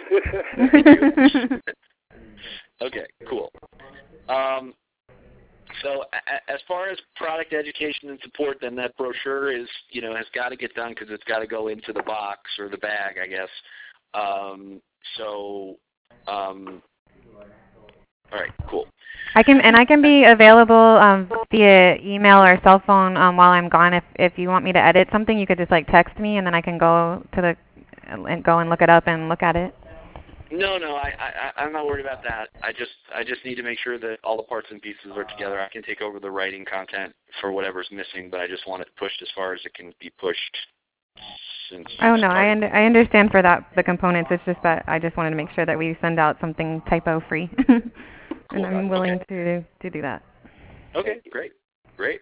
[SPEAKER 1] Okay, cool. Um, so a, as far as product education and support, then that brochure is, you know, has got to get done because it's got to go into the box or the bag, I guess. Um, so, um, all right, cool.
[SPEAKER 4] I can and I can be available um, via email or cell phone um, while I'm gone. If if you want me to edit something, you could just like text me, and then I can go to the and go and look it up and look at it.
[SPEAKER 1] No, no, I, I, I'm not worried about that. I just, I just need to make sure that all the parts and pieces are together. I can take over the writing content for whatever's missing, but I just want it pushed as far as it can be pushed. Since
[SPEAKER 4] oh no, I, under, I understand for that the components. It's just that I just wanted to make sure that we send out something typo free, and
[SPEAKER 1] cool.
[SPEAKER 4] I'm willing
[SPEAKER 1] okay.
[SPEAKER 4] to to do that.
[SPEAKER 1] Okay, great, great.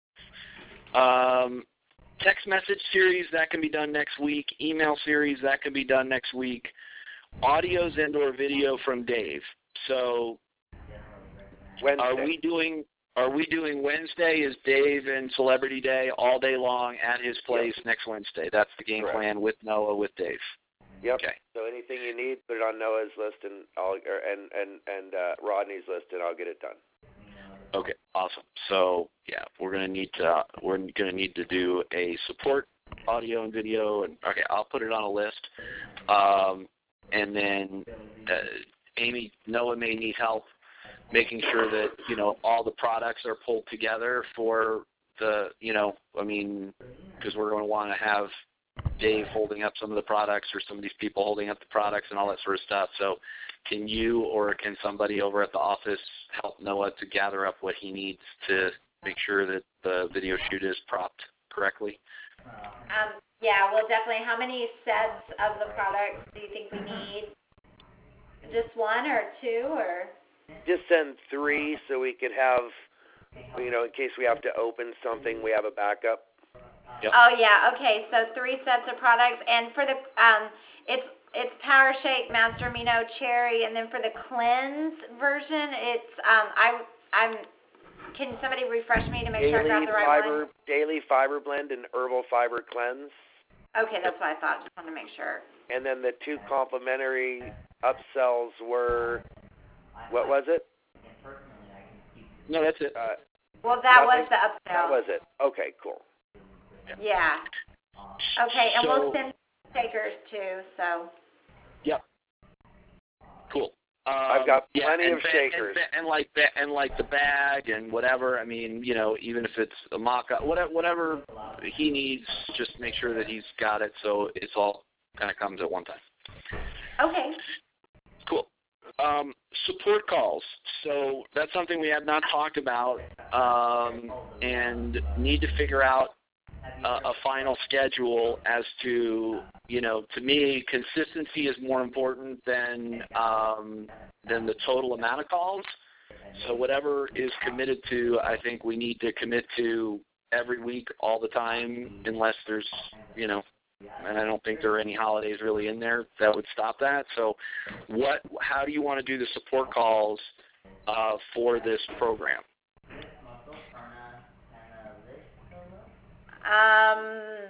[SPEAKER 1] Um, text message series that can be done next week. Email series that can be done next week. Audios and or video from Dave. So,
[SPEAKER 7] Wednesday.
[SPEAKER 1] are we doing? Are we doing Wednesday? Is Dave and Celebrity Day all day long at his place yep. next Wednesday? That's the game
[SPEAKER 7] Correct.
[SPEAKER 1] plan with Noah, with Dave.
[SPEAKER 7] Yep.
[SPEAKER 1] Okay.
[SPEAKER 7] So anything you need, put it on Noah's list and I'll or, and and and uh, Rodney's list, and I'll get it done.
[SPEAKER 1] Okay. Awesome. So yeah, we're gonna need to we're gonna need to do a support audio and video, and okay, I'll put it on a list. Um, and then uh, Amy, Noah may need help making sure that, you know, all the products are pulled together for the, you know, I mean, because we're going to want to have Dave holding up some of the products or some of these people holding up the products and all that sort of stuff. So can you or can somebody over at the office help Noah to gather up what he needs to make sure that the video shoot is propped correctly?
[SPEAKER 6] Um, yeah, well, definitely. How many sets of the products do you think we need? Just one or two or?
[SPEAKER 7] Just send three so we could have, you know, in case we have to open something, we have a backup.
[SPEAKER 1] Yep.
[SPEAKER 6] Oh yeah, okay. So three sets of products, and for the um, it's it's Power Shake, Master Amino, Cherry, and then for the cleanse version, it's um, I I'm. Can somebody refresh me to make
[SPEAKER 7] Daily
[SPEAKER 6] sure I got the right
[SPEAKER 7] fiber,
[SPEAKER 6] one?
[SPEAKER 7] Daily Fiber Blend and Herbal Fiber Cleanse.
[SPEAKER 6] Okay, that's what I thought. Just wanted to make sure.
[SPEAKER 7] And then the two complimentary upsells were, what was it?
[SPEAKER 1] No, that's it.
[SPEAKER 7] Uh,
[SPEAKER 6] well, that
[SPEAKER 7] nothing?
[SPEAKER 6] was the upsell.
[SPEAKER 7] That was it. Okay, cool.
[SPEAKER 6] Yeah. Okay, and
[SPEAKER 1] so,
[SPEAKER 6] we'll send shakers too. So.
[SPEAKER 1] Yep. Cool. Um,
[SPEAKER 7] I've got plenty
[SPEAKER 1] yeah,
[SPEAKER 7] of
[SPEAKER 1] and,
[SPEAKER 7] shakers.
[SPEAKER 1] and, and like the, and like the bag and whatever. I mean, you know, even if it's a mock-up, whatever, whatever he needs, just make sure that he's got it so it's all kind of comes at one time.
[SPEAKER 6] Okay.
[SPEAKER 1] Cool. Um, support calls. So that's something we have not talked about um, and need to figure out a, a final schedule as to, you know, to me, consistency is more important than um, than the total amount of calls. So whatever is committed to, I think we need to commit to every week, all the time, unless there's, you know, and I don't think there are any holidays really in there that would stop that. So what? How do you want to do the support calls uh, for this program?
[SPEAKER 6] Um,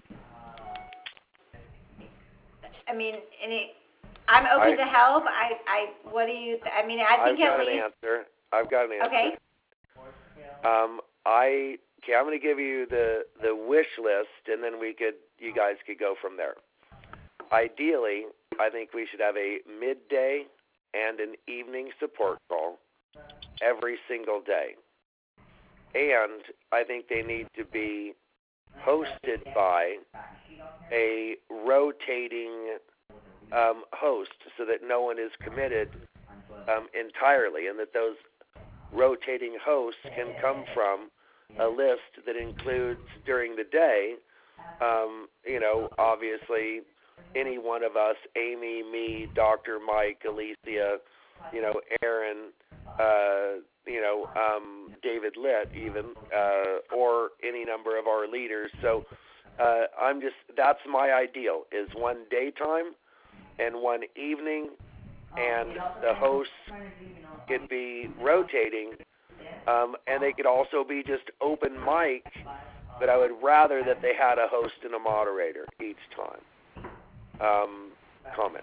[SPEAKER 6] I mean, any, I'm open
[SPEAKER 7] I,
[SPEAKER 6] to help. I, I, what do you? Th- I mean, I think
[SPEAKER 7] I've got
[SPEAKER 6] at
[SPEAKER 7] an
[SPEAKER 6] least.
[SPEAKER 7] answer. I've got an answer.
[SPEAKER 6] Okay.
[SPEAKER 7] Um, I okay. I'm going to give you the the wish list, and then we could, you guys could go from there. Ideally, I think we should have a midday and an evening support call every single day, and I think they need to be hosted by a rotating um, host so that no one is committed um, entirely, and that those rotating hosts can come from a list that includes during the day, um, you know, obviously any one of us, Amy, me, Doctor Mike, Alicia, you know, Aaron, uh, you know, um, David Litt even, uh, or any number of our leaders. So uh, I'm just, that's my ideal, is one daytime and one evening, and the hosts could be rotating, um, and they could also be just open mic, but I would rather that they had a host and a moderator each time. Um, comments?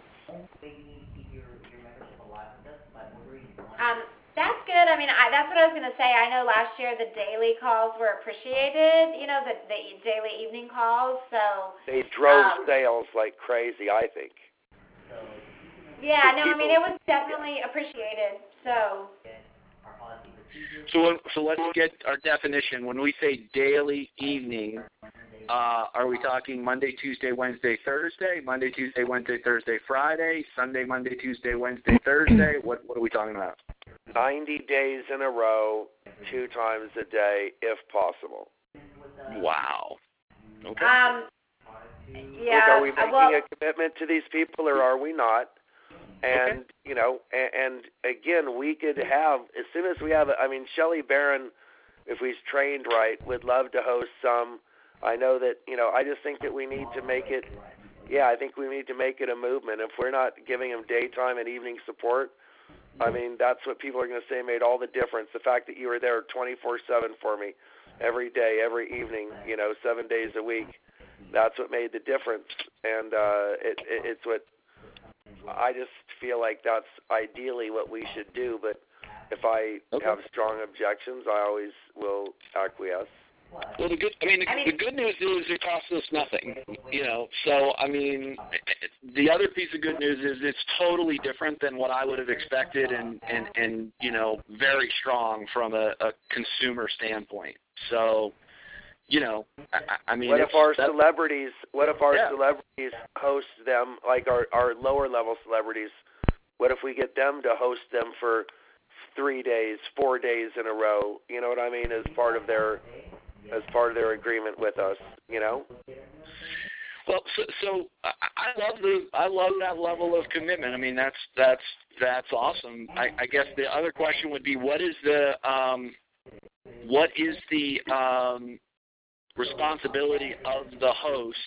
[SPEAKER 6] Um, that's good. I mean, I, that's what I was going to say. I know last year the daily calls were appreciated, you know, the, the daily evening calls. So
[SPEAKER 7] they drove
[SPEAKER 6] um,
[SPEAKER 7] sales like crazy, I think.
[SPEAKER 6] Yeah, no, I mean, it was definitely appreciated. So.
[SPEAKER 1] So, so let's get our definition. When we say daily, evening, Uh, are we talking Monday, Tuesday, Wednesday, Thursday, Monday, Tuesday, Wednesday, Thursday, Friday, Sunday, Monday, Tuesday, Wednesday, Thursday? What what are we talking about?
[SPEAKER 7] ninety days in a row, two times a day, if possible.
[SPEAKER 1] Wow. Okay.
[SPEAKER 6] Um, yeah.
[SPEAKER 7] Look, are we making
[SPEAKER 6] well,
[SPEAKER 7] a commitment to these people, or are we not? And,
[SPEAKER 1] okay.
[SPEAKER 7] you know, and, and again, we could have, as soon as we have, I mean, Shelley Barron, if we's trained right, would love to host some. I know that, you know, I just think that we need to make it, yeah, I think we need to make it a movement. If we're not giving them daytime and evening support, I mean, that's what people are going to say made all the difference. The fact that you were there twenty-four seven for me every day, every evening, you know, seven days a week, that's what made the difference. And uh, it, it, it's what I just feel like that's ideally what we should do. But if I
[SPEAKER 1] okay.
[SPEAKER 7] have strong objections, I always will acquiesce.
[SPEAKER 1] Well, the good, I mean, the,
[SPEAKER 6] I mean,
[SPEAKER 1] the good news is it costs us nothing, you know. So, I mean, the other piece of good news is it's totally different than what I would have expected, and and, and you know, very strong from a, a consumer standpoint. So, you know, I, I mean,
[SPEAKER 7] what if our
[SPEAKER 1] that's,
[SPEAKER 7] celebrities? What if our
[SPEAKER 1] yeah.
[SPEAKER 7] celebrities host them, like our our lower level celebrities? What if we get them to host them for three days, four days in a row? You know what I mean? As part of their as part of their agreement with us, you know.
[SPEAKER 1] Well, so, so I love the I love that level of commitment. I mean, that's that's that's awesome. I, I guess the other question would be, what is the um, what is the um, responsibility of the host?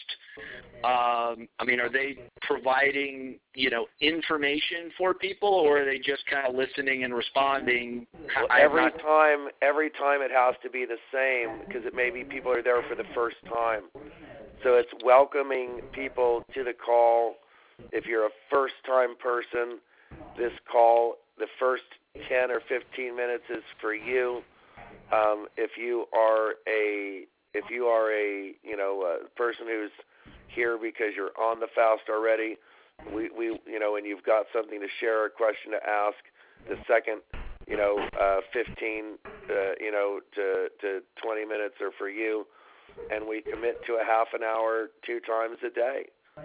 [SPEAKER 1] Um, I mean, are they providing, you know, information for people, or are they just kind of listening and responding?
[SPEAKER 7] Well, every not... time, every time it has to be the same, because it may be people are there for the first time. So it's welcoming people to the call. If you're a first-time person, this call, the first ten or fifteen minutes is for you. Um, if you are a, if you are a, you know, a person who's here because you're on the fast already, we, we, you know, and you've got something to share, a question to ask, the second, you know, uh, fifteen, uh, you know, to, to twenty minutes are for you, and we commit to a half an hour, two times a day.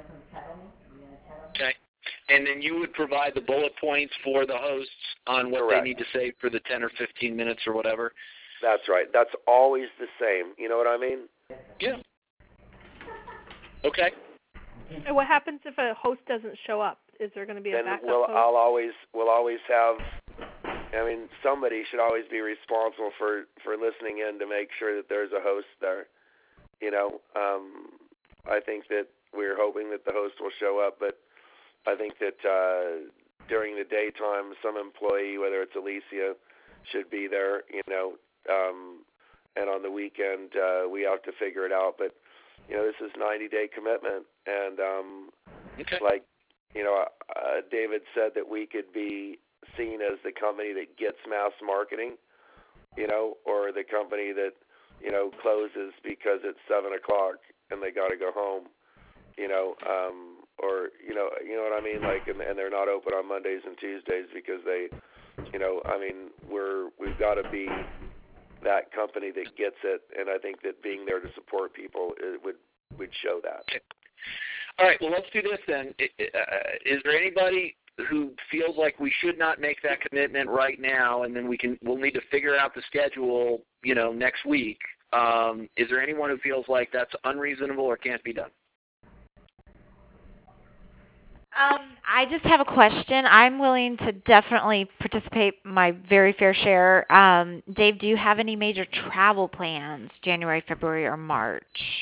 [SPEAKER 1] Okay. And then you would provide the bullet points for the hosts on what
[SPEAKER 7] Correct.
[SPEAKER 1] they need to say for the ten or fifteen minutes or whatever?
[SPEAKER 7] That's right. That's always the same. You know what I mean?
[SPEAKER 1] Yeah. Okay.
[SPEAKER 5] And what happens if a host doesn't show up? Is there going to be a
[SPEAKER 7] then
[SPEAKER 5] backup
[SPEAKER 7] we'll,
[SPEAKER 5] host?
[SPEAKER 7] I'll always, we'll always have, I mean, somebody should always be responsible for, for listening in to make sure that there's a host there. You know, um, I think that we're hoping that the host will show up, but I think that uh, during the daytime, some employee, whether it's Alicia, should be there, you know, um, and on the weekend, uh, we have to figure it out. But, you know, this is ninety-day commitment, and um,
[SPEAKER 1] okay.
[SPEAKER 7] like, you know, uh, David said that we could be seen as the company that gets mass marketing, you know, or the company that, you know, closes because it's seven o'clock and they got to go home, you know, um, or, you know, you know what I mean? Like, and, and they're not open on Mondays and Tuesdays because they, you know, I mean, we're, we've got to be that company that gets it. And I think that being there to support people it would, would show that.
[SPEAKER 1] Okay. All right. Well, let's do this then. Is there anybody who feels like we should not make that commitment right now, and then we can, we'll need to figure out the schedule, you know, next week? Um, is there anyone who feels like that's unreasonable or can't be done?
[SPEAKER 3] Um, I just have a question. I'm willing to definitely participate my very fair share. Um, Dave, do you have any major travel plans, January, February, or March?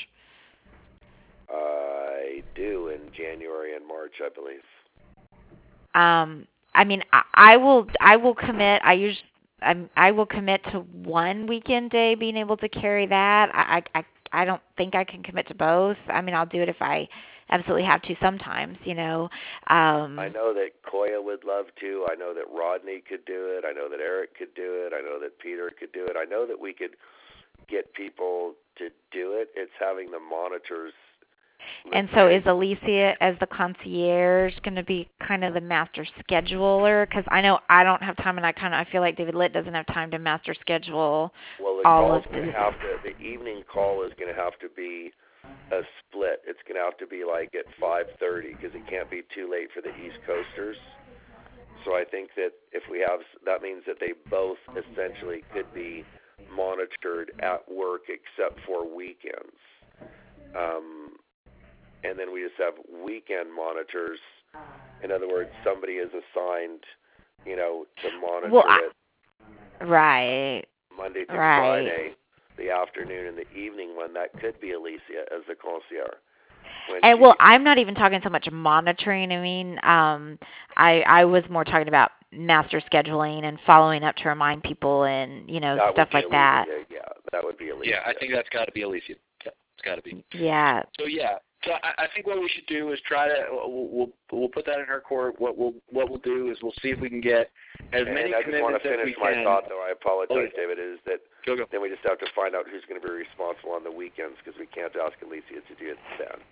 [SPEAKER 7] I do in January and March, I believe.
[SPEAKER 3] Um, I mean, I, I will. I will commit. I use. I'm, I will commit to one weekend day being able to carry that. I, I, I don't think I can commit to both. I mean, I'll do it if I absolutely have to sometimes, you know. Um,
[SPEAKER 7] I know that Koya would love to. I know that Rodney could do it. I know that Eric could do it. I know that Peter could do it. I know that we could get people to do it. It's having the monitors.
[SPEAKER 3] And so is Alicia, as the concierge, going to be kind of the master scheduler? Because I know I don't have time, and I kind of I feel like David Litt doesn't have time to master schedule
[SPEAKER 7] well, the
[SPEAKER 3] all
[SPEAKER 7] call's
[SPEAKER 3] of
[SPEAKER 7] going
[SPEAKER 3] this.
[SPEAKER 7] to have to. The evening call is going to have to be a split. It's going to have to be like at five thirty because it can't be too late for the East Coasters. So I think that if we have, that means that they both essentially could be monitored at work except for weekends. Um, and then we just have weekend monitors. In other words, somebody is assigned, you know, to monitor
[SPEAKER 3] well, I,
[SPEAKER 7] it
[SPEAKER 3] right.
[SPEAKER 7] Monday through
[SPEAKER 3] right.
[SPEAKER 7] Friday, the afternoon and the evening one. That could be Alicia as the concierge.
[SPEAKER 3] And well, I'm not even talking so much monitoring. I mean, um, I I was more talking about master scheduling and following up to remind people and you know
[SPEAKER 7] that
[SPEAKER 3] stuff like
[SPEAKER 7] Alicia.
[SPEAKER 3] that.
[SPEAKER 7] Yeah, that would be Alicia.
[SPEAKER 1] Yeah, I think that's got to be Alicia. Yeah, it's got to be.
[SPEAKER 3] Yeah.
[SPEAKER 1] So yeah, so I, I think what we should do is try to we'll, we'll we'll put that in her court. What we'll what we'll do is we'll see if we can get as
[SPEAKER 7] and
[SPEAKER 1] many
[SPEAKER 7] I just want to finish my
[SPEAKER 1] can.
[SPEAKER 7] thought, though. I apologize,
[SPEAKER 1] oh,
[SPEAKER 7] David. Is that
[SPEAKER 1] go, go.
[SPEAKER 7] then we just have to find out who's going to be responsible on the weekends because we can't ask Alicia to do it then.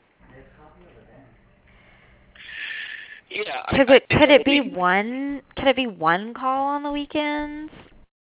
[SPEAKER 1] Yeah.
[SPEAKER 3] Could
[SPEAKER 1] I,
[SPEAKER 3] it
[SPEAKER 1] I
[SPEAKER 3] could it be
[SPEAKER 1] think,
[SPEAKER 3] one could it be one call on the weekends?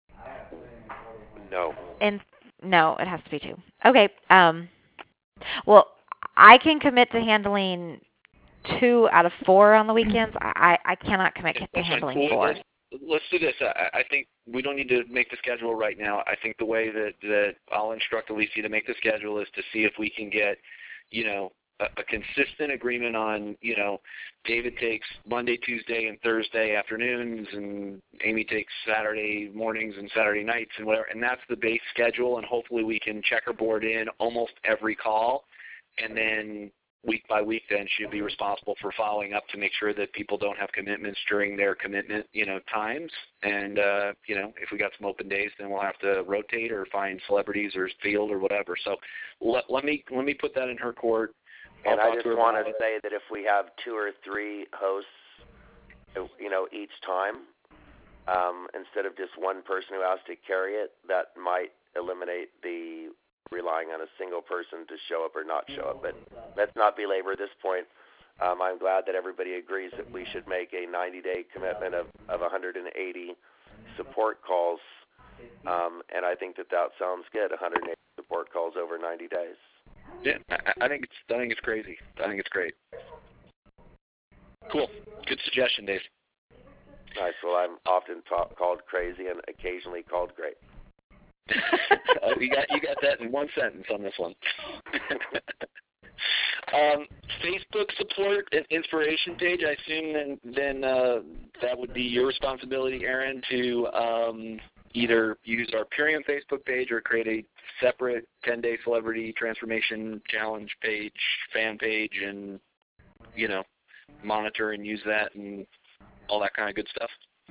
[SPEAKER 7] No.
[SPEAKER 3] And no, it has to be two. Okay. Um. Well, I can commit to handling two out of four on the weekends. I I cannot commit to handling
[SPEAKER 1] well,
[SPEAKER 3] four.
[SPEAKER 1] Let's, let's do this. I, I think we don't need to make the schedule right now. I think the way that that I'll instruct Alicia to make the schedule is to see if we can get, you know, a, a consistent agreement on, you know, David takes Monday, Tuesday, and Thursday afternoons, and Amy takes Saturday mornings and Saturday nights and whatever, and that's the base schedule, and hopefully we can checkerboard in almost every call, and then week by week then she'll be responsible for following up to make sure that people don't have commitments during their commitment, you know, times, and, uh, you know, if we got some open days, then we'll have to rotate or find celebrities or field or whatever. So let, let me let me put that in her court.
[SPEAKER 7] And
[SPEAKER 1] I'll
[SPEAKER 7] I just want to say that if we have two or three hosts, you know, each time, um, instead of just one person who has to carry it, that might eliminate the relying on a single person to show up or not show up. But let's not belabor this point. Um, I'm glad that everybody agrees that we should make a ninety-day commitment of, of one hundred eighty support calls, um, and I think that that sounds good, one hundred eighty support calls over ninety days.
[SPEAKER 1] Yeah, I, I think it's I think it's crazy. I think it's great. Cool. Good suggestion, Dave.
[SPEAKER 7] Nice. Well, I'm often ta- called crazy and occasionally called great.
[SPEAKER 1] uh, you got you got that in one sentence on this one. um, Facebook support and inspiration page. I assume then then uh, that would be your responsibility, Aaron, to um, either use our Purium Facebook page or create a separate ten-day celebrity transformation challenge page, fan page, and, you know, monitor and use that and all that kind of good stuff.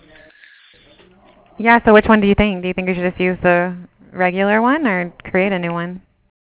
[SPEAKER 4] Yeah, so which one do you think? Do you think we should just use the regular one or create a new one?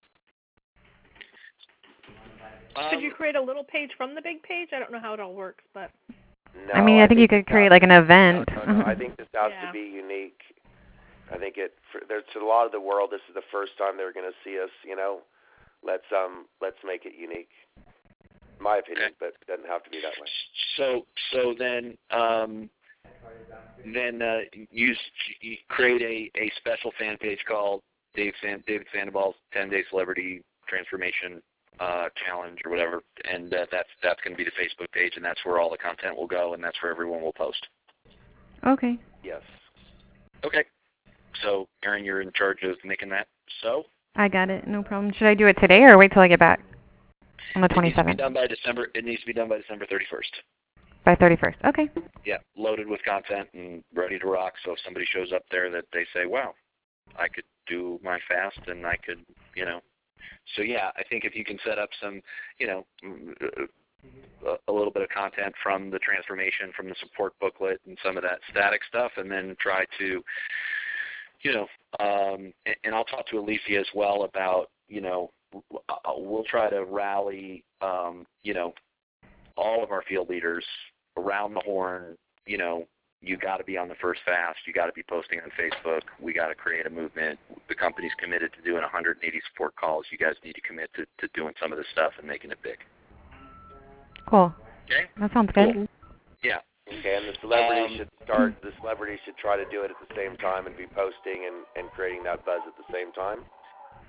[SPEAKER 1] Um,
[SPEAKER 5] Could you create a little page from the big page? I don't know how it all works, but...
[SPEAKER 7] No,
[SPEAKER 4] I mean, I, I think, think you could create like an event.
[SPEAKER 7] No, no, no. I think this has
[SPEAKER 5] yeah.
[SPEAKER 7] to be unique. I think it. For, there's a lot of the world. This is the first time they're going to see us. You know, let's um, let's make it unique. My opinion, okay. But it doesn't have to be that way.
[SPEAKER 1] So, so then, um, then uh, use you create a, a special fan page called Dave San, David Sandoval's ten-day celebrity transformation uh, challenge or whatever, and uh, that's that's going to be the Facebook page, and that's where all the content will go, and that's where everyone will post.
[SPEAKER 4] Okay.
[SPEAKER 7] Yes.
[SPEAKER 1] Okay. So, Aaron, you're in charge of making that so?
[SPEAKER 4] I got it. No problem. Should I do it today or wait till I get back on the twenty-seventh?
[SPEAKER 1] It needs to be done by December. It needs to be done by December thirty-first.
[SPEAKER 4] By thirty-first. Okay.
[SPEAKER 1] Yeah, loaded with content and ready to rock. So if somebody shows up there that they say, wow, I could do my fast and I could, you know. So, yeah, I think if you can set up some, you know, a, a little bit of content from the transformation, from the support booklet and some of that static stuff, and then try to, you know, um, and, and I'll talk to Alicia as well about, you know, we'll try to rally, um, you know, all of our field leaders around the horn. You know, you got to be on the first fast. You got to be posting on Facebook. We got to create a movement. The company's committed to doing one hundred eighty support calls. You guys need to commit to, to doing some of this stuff and making it big.
[SPEAKER 4] Cool.
[SPEAKER 1] Okay.
[SPEAKER 4] That sounds good.
[SPEAKER 1] Cool. Yeah.
[SPEAKER 7] Okay, and the celebrity
[SPEAKER 1] um,
[SPEAKER 7] should start. The celebrity should try to do it at the same time and be posting and, and creating that buzz at the same time.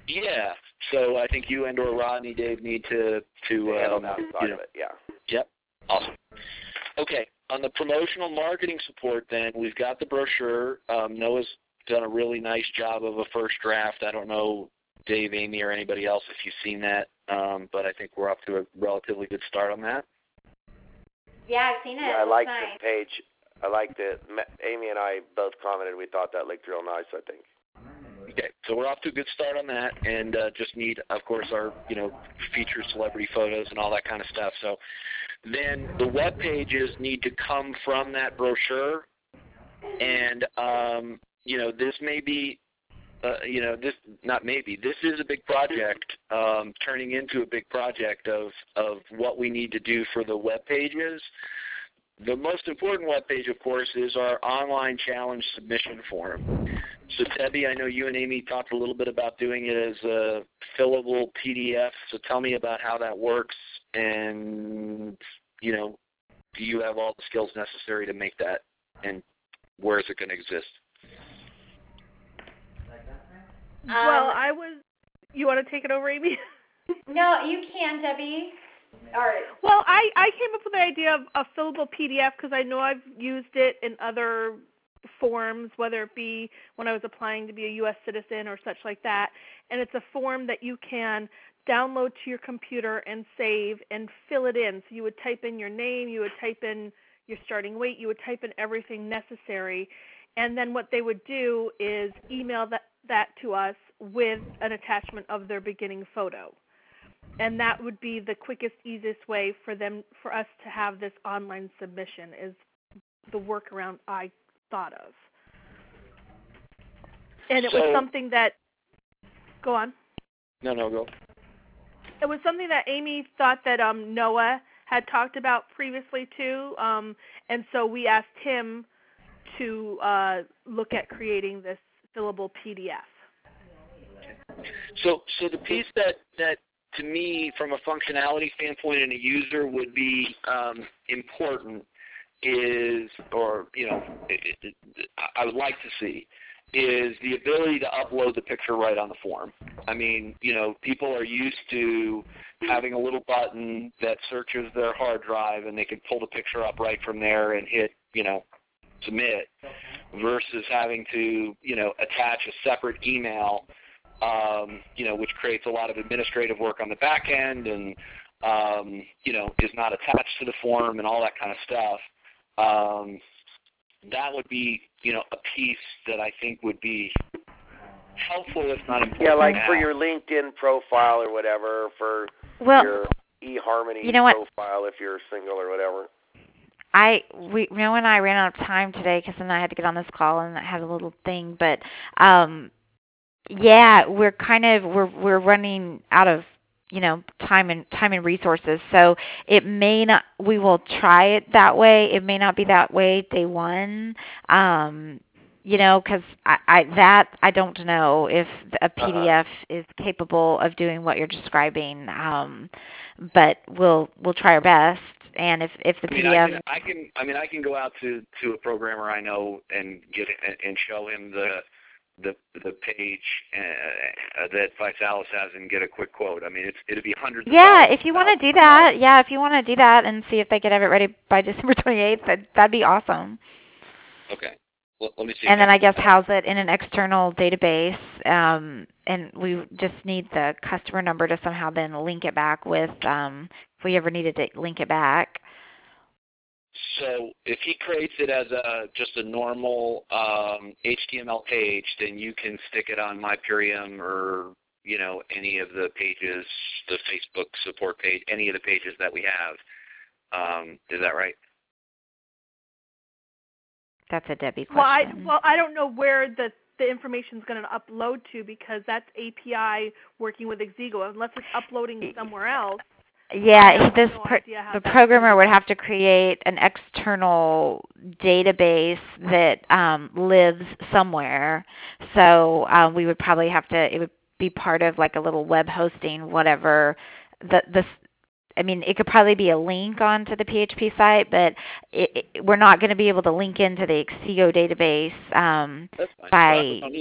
[SPEAKER 1] Yeah. So I think you and or Rodney, Dave, need to to um, you know,
[SPEAKER 7] it, yeah.
[SPEAKER 1] Yep. Awesome. Okay. On the promotional marketing support, then we've got the brochure. Um, Noah's done a really nice job of a first draft. I don't know, Dave, Amy, or anybody else if you've seen that, um, but I think we're off to a relatively good start on that.
[SPEAKER 6] Yeah, I've seen it.
[SPEAKER 7] Yeah, I
[SPEAKER 6] it
[SPEAKER 7] liked
[SPEAKER 6] nice.
[SPEAKER 7] the page. I liked it. Amy and I both commented. We thought that looked real nice, I think.
[SPEAKER 1] Okay, so we're off to a good start on that, and uh, just need, of course, our you know featured celebrity photos and all that kind of stuff. So then the web pages need to come from that brochure, and um, you know this may be, uh, you know this not maybe this is a big project, um, turning into a big project of of what we need to do for the web pages. The most important web page, of course, is our online challenge submission form. So, Debbie, I know you and Amy talked a little bit about doing it as a fillable P D F. So tell me about how that works, and, you know, do you have all the skills necessary to make that, and where is it going to exist?
[SPEAKER 5] Um, well, I was – you want to take it over, Amy?
[SPEAKER 6] No, you can, Debbie. All right.
[SPEAKER 5] Well, I, I came up with the idea of a fillable P D F because I know I've used it in other forms, whether it be when I was applying to be a U S citizen or such like that. And it's a form that you can download to your computer and save and fill it in. So you would type in your name, you would type in your starting weight, you would type in everything necessary. And then what they would do is email that, that to us with an attachment of their beginning photo. And that would be the quickest, easiest way for them, for us to have this online submission is the workaround I thought of. And it
[SPEAKER 1] so,
[SPEAKER 5] was something that, go on.
[SPEAKER 1] No, no, go.
[SPEAKER 5] It was something that Amy thought that um, Noah had talked about previously too, um, and so we asked him to uh, look at creating this fillable P D F.
[SPEAKER 1] So, so the piece that, that to me, from a functionality standpoint and a user would be um, important is, or, you know, it, it, I would like to see, is the ability to upload the picture right on the form. I mean, you know, people are used to having a little button that searches their hard drive and they can pull the picture up right from there and hit, you know, submit, versus having to, you know, attach a separate email, um, you know, which creates a lot of administrative work on the back end and, um, you know, is not attached to the form and all that kind of stuff. Um, that would be, you know, a piece that I think would be helpful, if not important.
[SPEAKER 7] Yeah, like for your LinkedIn profile or whatever, for
[SPEAKER 3] well,
[SPEAKER 7] your eHarmony
[SPEAKER 3] you know
[SPEAKER 7] profile if you're single or whatever.
[SPEAKER 3] I we Noah and I ran out of time today because then I had to get on this call and I had a little thing, but um, yeah, we're kind of we're we're running out of you know time and time and resources, so it may not. We will try it that way. It may not be that way day one. Um, You know, because I, I that I don't know if a P D F uh-huh. is capable of doing what you're describing, um, but we'll we'll try our best. And if, if the
[SPEAKER 1] I mean,
[SPEAKER 3] P D F,
[SPEAKER 1] I can, I can I mean I can go out to, to a programmer I know and get it, and show him the the the page uh, that Vitalis has and get a quick quote. I mean, it's it'll be hundreds.
[SPEAKER 3] Yeah,
[SPEAKER 1] of
[SPEAKER 3] if you want to do that, yeah, if you want to do that and see if they could have it ready by December twenty-eighth, that that'd be awesome.
[SPEAKER 1] Okay. Let me see.
[SPEAKER 3] And then I guess house it in an external database, um, and we just need the customer number to somehow then link it back with, um, if we ever needed to link it back.
[SPEAKER 1] So if he creates it as a just a normal um, H T M L page, then you can stick it on MyPurium or you know any of the pages, the Facebook support page, any of the pages that we have. Um, is that right?
[SPEAKER 3] That's a Debbie question.
[SPEAKER 5] Well, I, well, I don't know where the, the information is going to upload to because that's A P I working with Exigo. Unless it's uploading somewhere else.
[SPEAKER 3] Yeah, this
[SPEAKER 5] no
[SPEAKER 3] pro- the
[SPEAKER 5] that
[SPEAKER 3] programmer would have to create an external database that um, lives somewhere. So um, we would probably have to. It would be part of like a little web hosting, whatever. The the I mean, it could probably be a link onto the P H P site, but it, it, we're not going to be able to link into the Exigo database um,
[SPEAKER 1] That's fine.
[SPEAKER 3] by.
[SPEAKER 1] Well, I don't need to.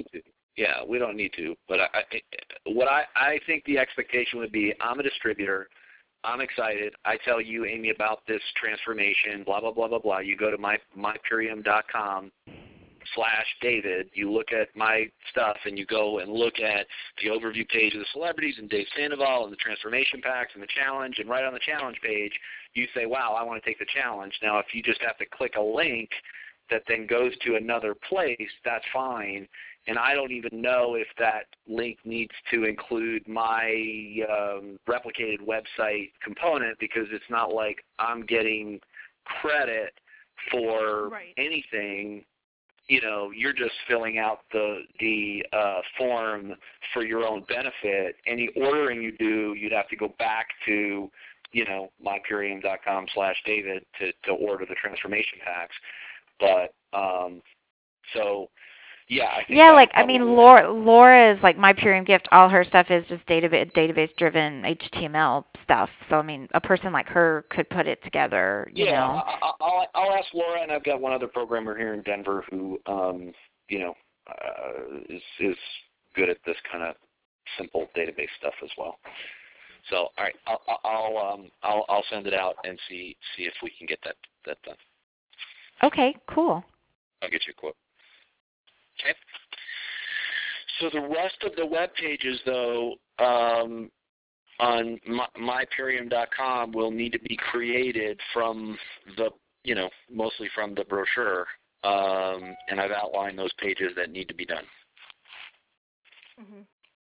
[SPEAKER 1] Yeah, we don't need to. But I, I, what I, I think the expectation would be, I'm a distributor. I'm excited. I tell you, Amy, about this transformation, blah, blah, blah, blah, blah. You go to my, mypurium.com slash David. You look at my stuff, and you go and look at the overview page of the celebrities and Dave Sandoval and the transformation packs and the challenge. And right on the challenge page, you say, wow, I want to take the challenge. Now, if you just have to click a link that then goes to another place, that's fine. And I don't even know if that link needs to include my um, replicated website component, because it's not like I'm getting credit for
[SPEAKER 5] Right.
[SPEAKER 1] anything. You know, you're just filling out the the uh, form for your own benefit. Any ordering you do, you'd have to go back to, you know, mypurium.com slash David to, to order the transformation packs. But um, so, yeah, I think
[SPEAKER 3] Yeah, like I
[SPEAKER 1] probably
[SPEAKER 3] mean, Laura Laura's like My Purium Gift. All her stuff is just database database driven H T M L stuff. So I mean, a person like her could put it together. You
[SPEAKER 1] yeah,
[SPEAKER 3] know.
[SPEAKER 1] I, I'll I'll ask Laura, and I've got one other programmer here in Denver who, um, you know, uh, is is good at this kind of simple database stuff as well. So, all right, I'll I'll um, I'll I'll send it out and see see if we can get that that done.
[SPEAKER 3] Okay, cool.
[SPEAKER 1] I'll get you a quote. Okay. So the rest of the web pages, though, um, on my, mypurium dot com will need to be created from the, you know, mostly from the brochure, um, and I've outlined those pages that need to be done.
[SPEAKER 5] Mm-hmm.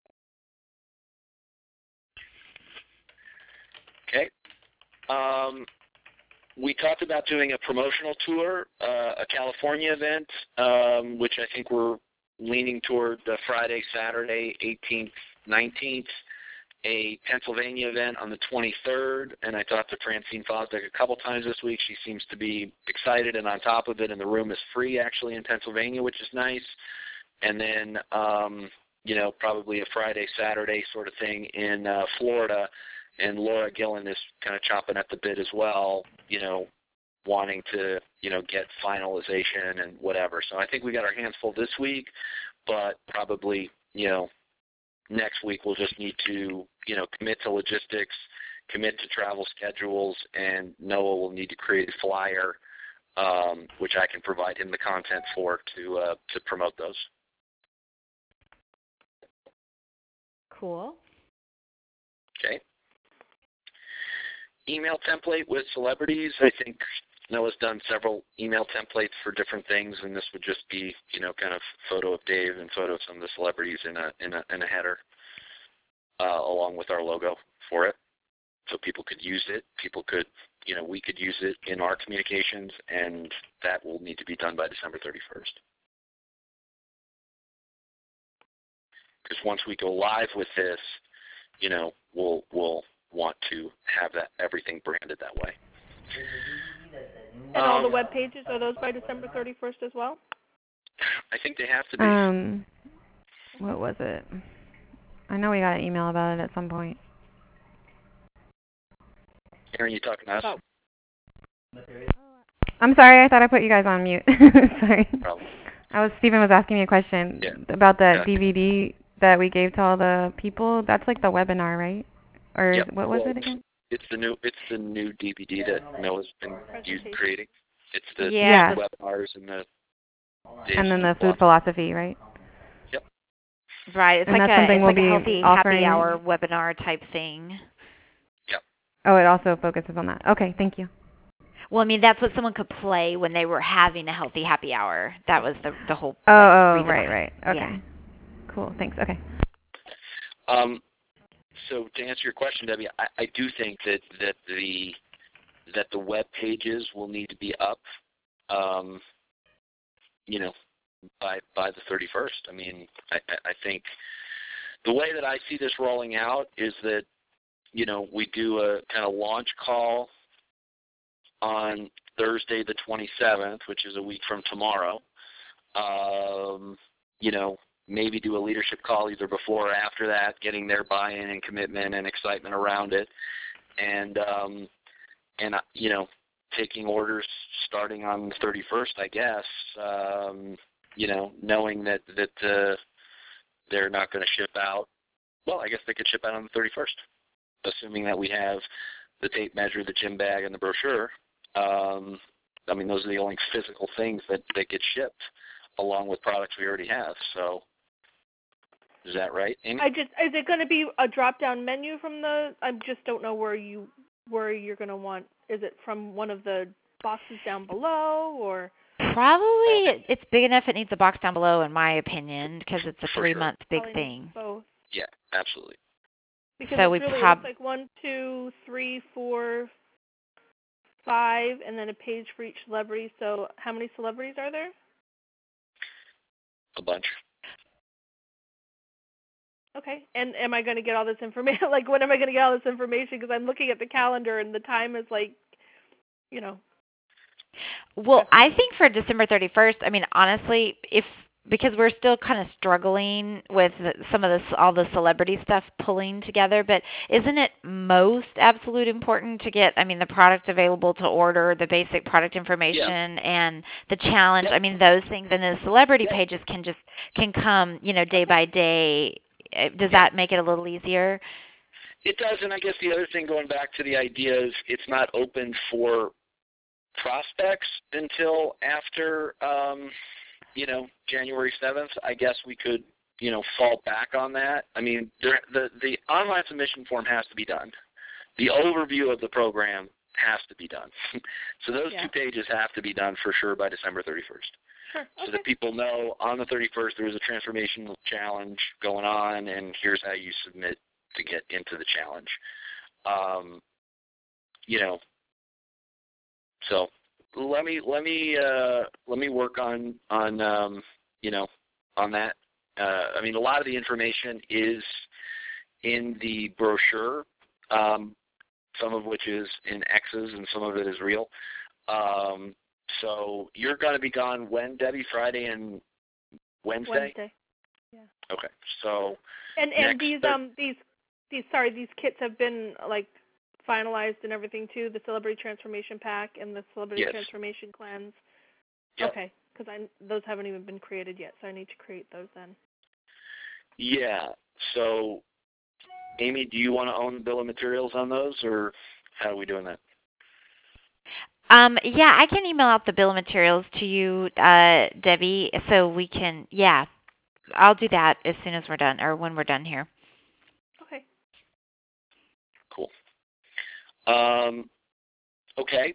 [SPEAKER 1] Okay. Um, we talked about doing a promotional tour, uh, a California event, um, which I think we're leaning toward uh, Friday, Saturday, eighteenth, nineteenth, a Pennsylvania event on the twenty-third, and I talked to Francine Fosdick a couple times this week. She seems to be excited and on top of it, and the room is free actually in Pennsylvania, which is nice. And then, um, you know, probably a Friday, Saturday sort of thing in uh, Florida. And Laura Gillen is kind of chomping at the bit as well, you know, wanting to, you know, get finalization and whatever. So I think we got our hands full this week, but probably, you know, next week we'll just need to, you know, commit to logistics, commit to travel schedules, and Noah will need to create a flyer, um, which I can provide him the content for to uh, to promote those.
[SPEAKER 3] Cool.
[SPEAKER 1] Okay. Email template with celebrities. I think Noah's done several email templates for different things, and this would just be, you know, kind of photo of Dave and photo of some of the celebrities in a in a in a header, uh, along with our logo for it, so people could use it. People could, you know, we could use it in our communications, and that will need to be done by December thirty-first. Because once we go live with this, you know, we'll we'll want to have that everything branded that way.
[SPEAKER 5] And
[SPEAKER 1] um,
[SPEAKER 5] all the web pages, are those by December thirty-first as well?
[SPEAKER 1] I think they have to be.
[SPEAKER 4] Um, what was it? I know we got an email about it at some point.
[SPEAKER 1] Aaron, you talking to us?
[SPEAKER 5] Oh.
[SPEAKER 4] I'm sorry, I thought I put you guys on mute. Sorry.
[SPEAKER 1] No problem.
[SPEAKER 4] I was Stephen was asking me a question
[SPEAKER 1] Yeah.
[SPEAKER 4] about that
[SPEAKER 1] Yeah.
[SPEAKER 4] D V D that we gave to all the people. That's like the webinar, right? Or
[SPEAKER 1] Yep.
[SPEAKER 4] what was
[SPEAKER 1] well,
[SPEAKER 4] it again?
[SPEAKER 1] It's the new it's the new D V D that Noah's been used creating. It's the
[SPEAKER 3] Yeah.
[SPEAKER 1] webinars and the
[SPEAKER 4] And then the food philosophy, right?
[SPEAKER 1] Yep.
[SPEAKER 3] Right. It's
[SPEAKER 4] And
[SPEAKER 3] like
[SPEAKER 4] that's
[SPEAKER 3] a
[SPEAKER 4] something
[SPEAKER 3] it's
[SPEAKER 4] we'll
[SPEAKER 3] like a
[SPEAKER 4] be
[SPEAKER 3] healthy
[SPEAKER 4] offering.
[SPEAKER 3] happy hour webinar type thing.
[SPEAKER 1] Yep.
[SPEAKER 4] Oh, it also focuses on that. Okay, thank you.
[SPEAKER 3] Well, I mean, that's what someone could play when they were having a healthy happy hour. That was the the whole.
[SPEAKER 4] Oh,
[SPEAKER 3] like,
[SPEAKER 4] oh,
[SPEAKER 3] reason
[SPEAKER 4] right,
[SPEAKER 3] behind-
[SPEAKER 4] right. Okay.
[SPEAKER 3] Yeah.
[SPEAKER 4] Cool. Thanks. Okay.
[SPEAKER 1] Um, so to answer your question, Debbie, I, I do think that, that the that the web pages will need to be up, um, you know, by by the thirty-first. I mean, I, I think the way that I see this rolling out is that, you know, we do a kind of launch call on Thursday the twenty-seventh, which is a week from tomorrow. Um, you know, maybe do a leadership call either before or after that, getting their buy-in and commitment and excitement around it, and um, and uh, you know, taking orders starting on the thirty-first, I guess. Um, you know, knowing that that uh, they're not going to ship out. Well, I guess they could ship out on the thirty-first, assuming that we have the tape measure, the gym bag, and the brochure. Um, I mean, those are the only physical things that, that get shipped along with products we already have. So is that right, Amy?
[SPEAKER 5] I just is it going to be a drop-down menu from the? I just don't know where you where you're going to want. Is it from one of the boxes down below, or?
[SPEAKER 3] Probably it's big enough it needs a box down below, in my opinion, because it's a
[SPEAKER 1] For
[SPEAKER 3] three-month
[SPEAKER 1] sure.
[SPEAKER 3] big
[SPEAKER 5] Probably
[SPEAKER 3] thing.
[SPEAKER 5] Both.
[SPEAKER 1] Yeah, absolutely.
[SPEAKER 5] Because
[SPEAKER 3] so
[SPEAKER 5] it's
[SPEAKER 3] we
[SPEAKER 5] really
[SPEAKER 3] prob-
[SPEAKER 5] it looks like one, two, three, four, five, and then a page for each celebrity. So how many celebrities are there?
[SPEAKER 1] A bunch.
[SPEAKER 5] Okay. And am I going to get all this information? Like, when am I going to get all this information? Because I'm looking at the calendar, and the time is like, you know.
[SPEAKER 3] Well, I think for December thirty-first, I mean, honestly, if because we're still kind of struggling with some of this, all the celebrity stuff pulling together, but isn't it most absolute important to get, I mean, the product available to order, the basic product information,
[SPEAKER 1] yeah.
[SPEAKER 3] and the challenge? I mean, those things, and the celebrity yeah. pages can just, can come, you know, day by day. Does yeah. that make it a little easier?
[SPEAKER 1] It does, and I guess the other thing, going back to the idea, is it's not open for prospects until after, um, you know, January seventh. I guess we could, you know, fall back on that. I mean, there, the the online submission form has to be done. The overview of the program has to be done. So those yeah. two pages have to be done for sure by December thirty-first.
[SPEAKER 5] Sure. Okay.
[SPEAKER 1] So that people know on the thirty-first there is a transformational challenge going on, and here's how you submit to get into the challenge. Um, you know, so let me let me uh, let me work on on um, you know on that. Uh, I mean, a lot of the information is in the brochure, um, some of which is in X's and some of it is real. Um, so you're going to be gone when, Debbie? Friday and Wednesday?
[SPEAKER 5] Wednesday. Yeah.
[SPEAKER 1] Okay. So
[SPEAKER 5] and and these
[SPEAKER 1] th-
[SPEAKER 5] um these these sorry these kits have been like finalized and everything too, the Celebrity Transformation Pack and the Celebrity
[SPEAKER 1] yes.
[SPEAKER 5] Transformation Cleanse.
[SPEAKER 1] Yep.
[SPEAKER 5] Okay, because I those haven't even been created yet, so I need to create those then.
[SPEAKER 1] Yeah. So, Amy, do you want to own the bill of materials on those, or how are we doing that?
[SPEAKER 3] Um, yeah, I can email out the bill of materials to you, uh, Debbie, so we can, yeah, I'll do that as soon as we're done, or when we're done here.
[SPEAKER 5] Okay.
[SPEAKER 1] Cool. Um, okay.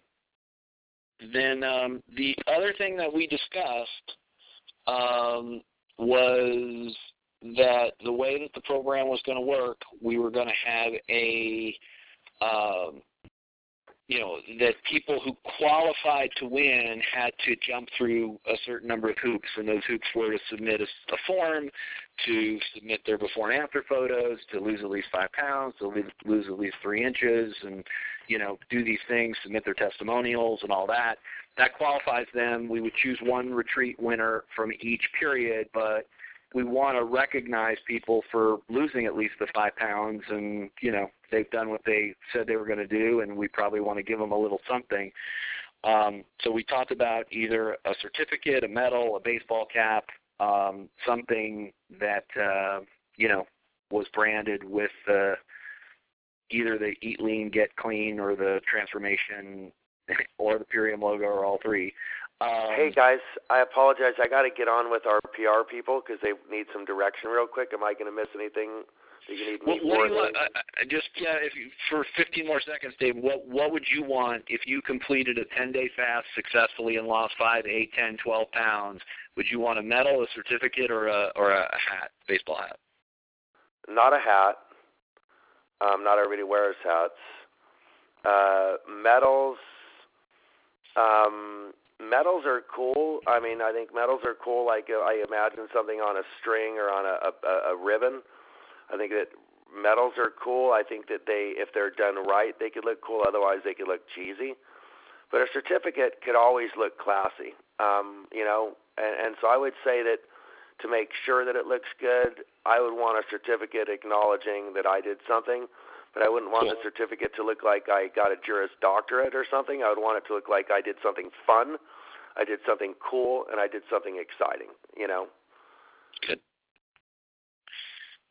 [SPEAKER 1] Then um, the other thing that we discussed um, was that the way that the program was going to work, we were going to have a, um, you know, that people who qualified to win had to jump through a certain number of hoops, and those hoops were to submit a, a form, to submit their before and after photos, to lose at least five pounds, to lose at least three inches, and, you know, do these things, submit their testimonials and all that. That qualifies them. We would choose one retreat winner from each period, but we want to recognize people for losing at least the five pounds, and, you know, they've done what they said they were going to do, and we probably want to give them a little something. Um, so we talked about either a certificate, a medal, a baseball cap, um, something that, uh, you know, was branded with uh, either the Eat Lean, Get Clean, or the Transformation, or the Purium logo, or all three. Um,
[SPEAKER 7] hey, guys, I apologize. I got to get on with our P R people because they need some direction real quick. Am I going to miss anything that you need me
[SPEAKER 1] well,
[SPEAKER 7] for?
[SPEAKER 1] You want, uh, just yeah, if you, for fifteen more seconds, Dave, what what would you want if you completed a ten-day fast successfully and lost five, eight, ten, twelve pounds? Would you want a medal, a certificate, or a or a hat, baseball hat?
[SPEAKER 7] Not a hat. Um, not everybody wears hats. Uh, medals. Um, medals are cool. I mean, I think medals are cool. Like uh, I imagine something on a string or on a, a, a ribbon. I think that medals are cool. I think that they, if they're done right, they could look cool. Otherwise, they could look cheesy. But a certificate could always look classy. Um, you know, and, and so I would say that to make sure that it looks good, I would want a certificate acknowledging that I did something. But I wouldn't want
[SPEAKER 1] cool.
[SPEAKER 7] the certificate to look like I got a Juris Doctorate or something. I would want it to look like I did something fun, I did something cool, and I did something exciting, you know?
[SPEAKER 1] Good.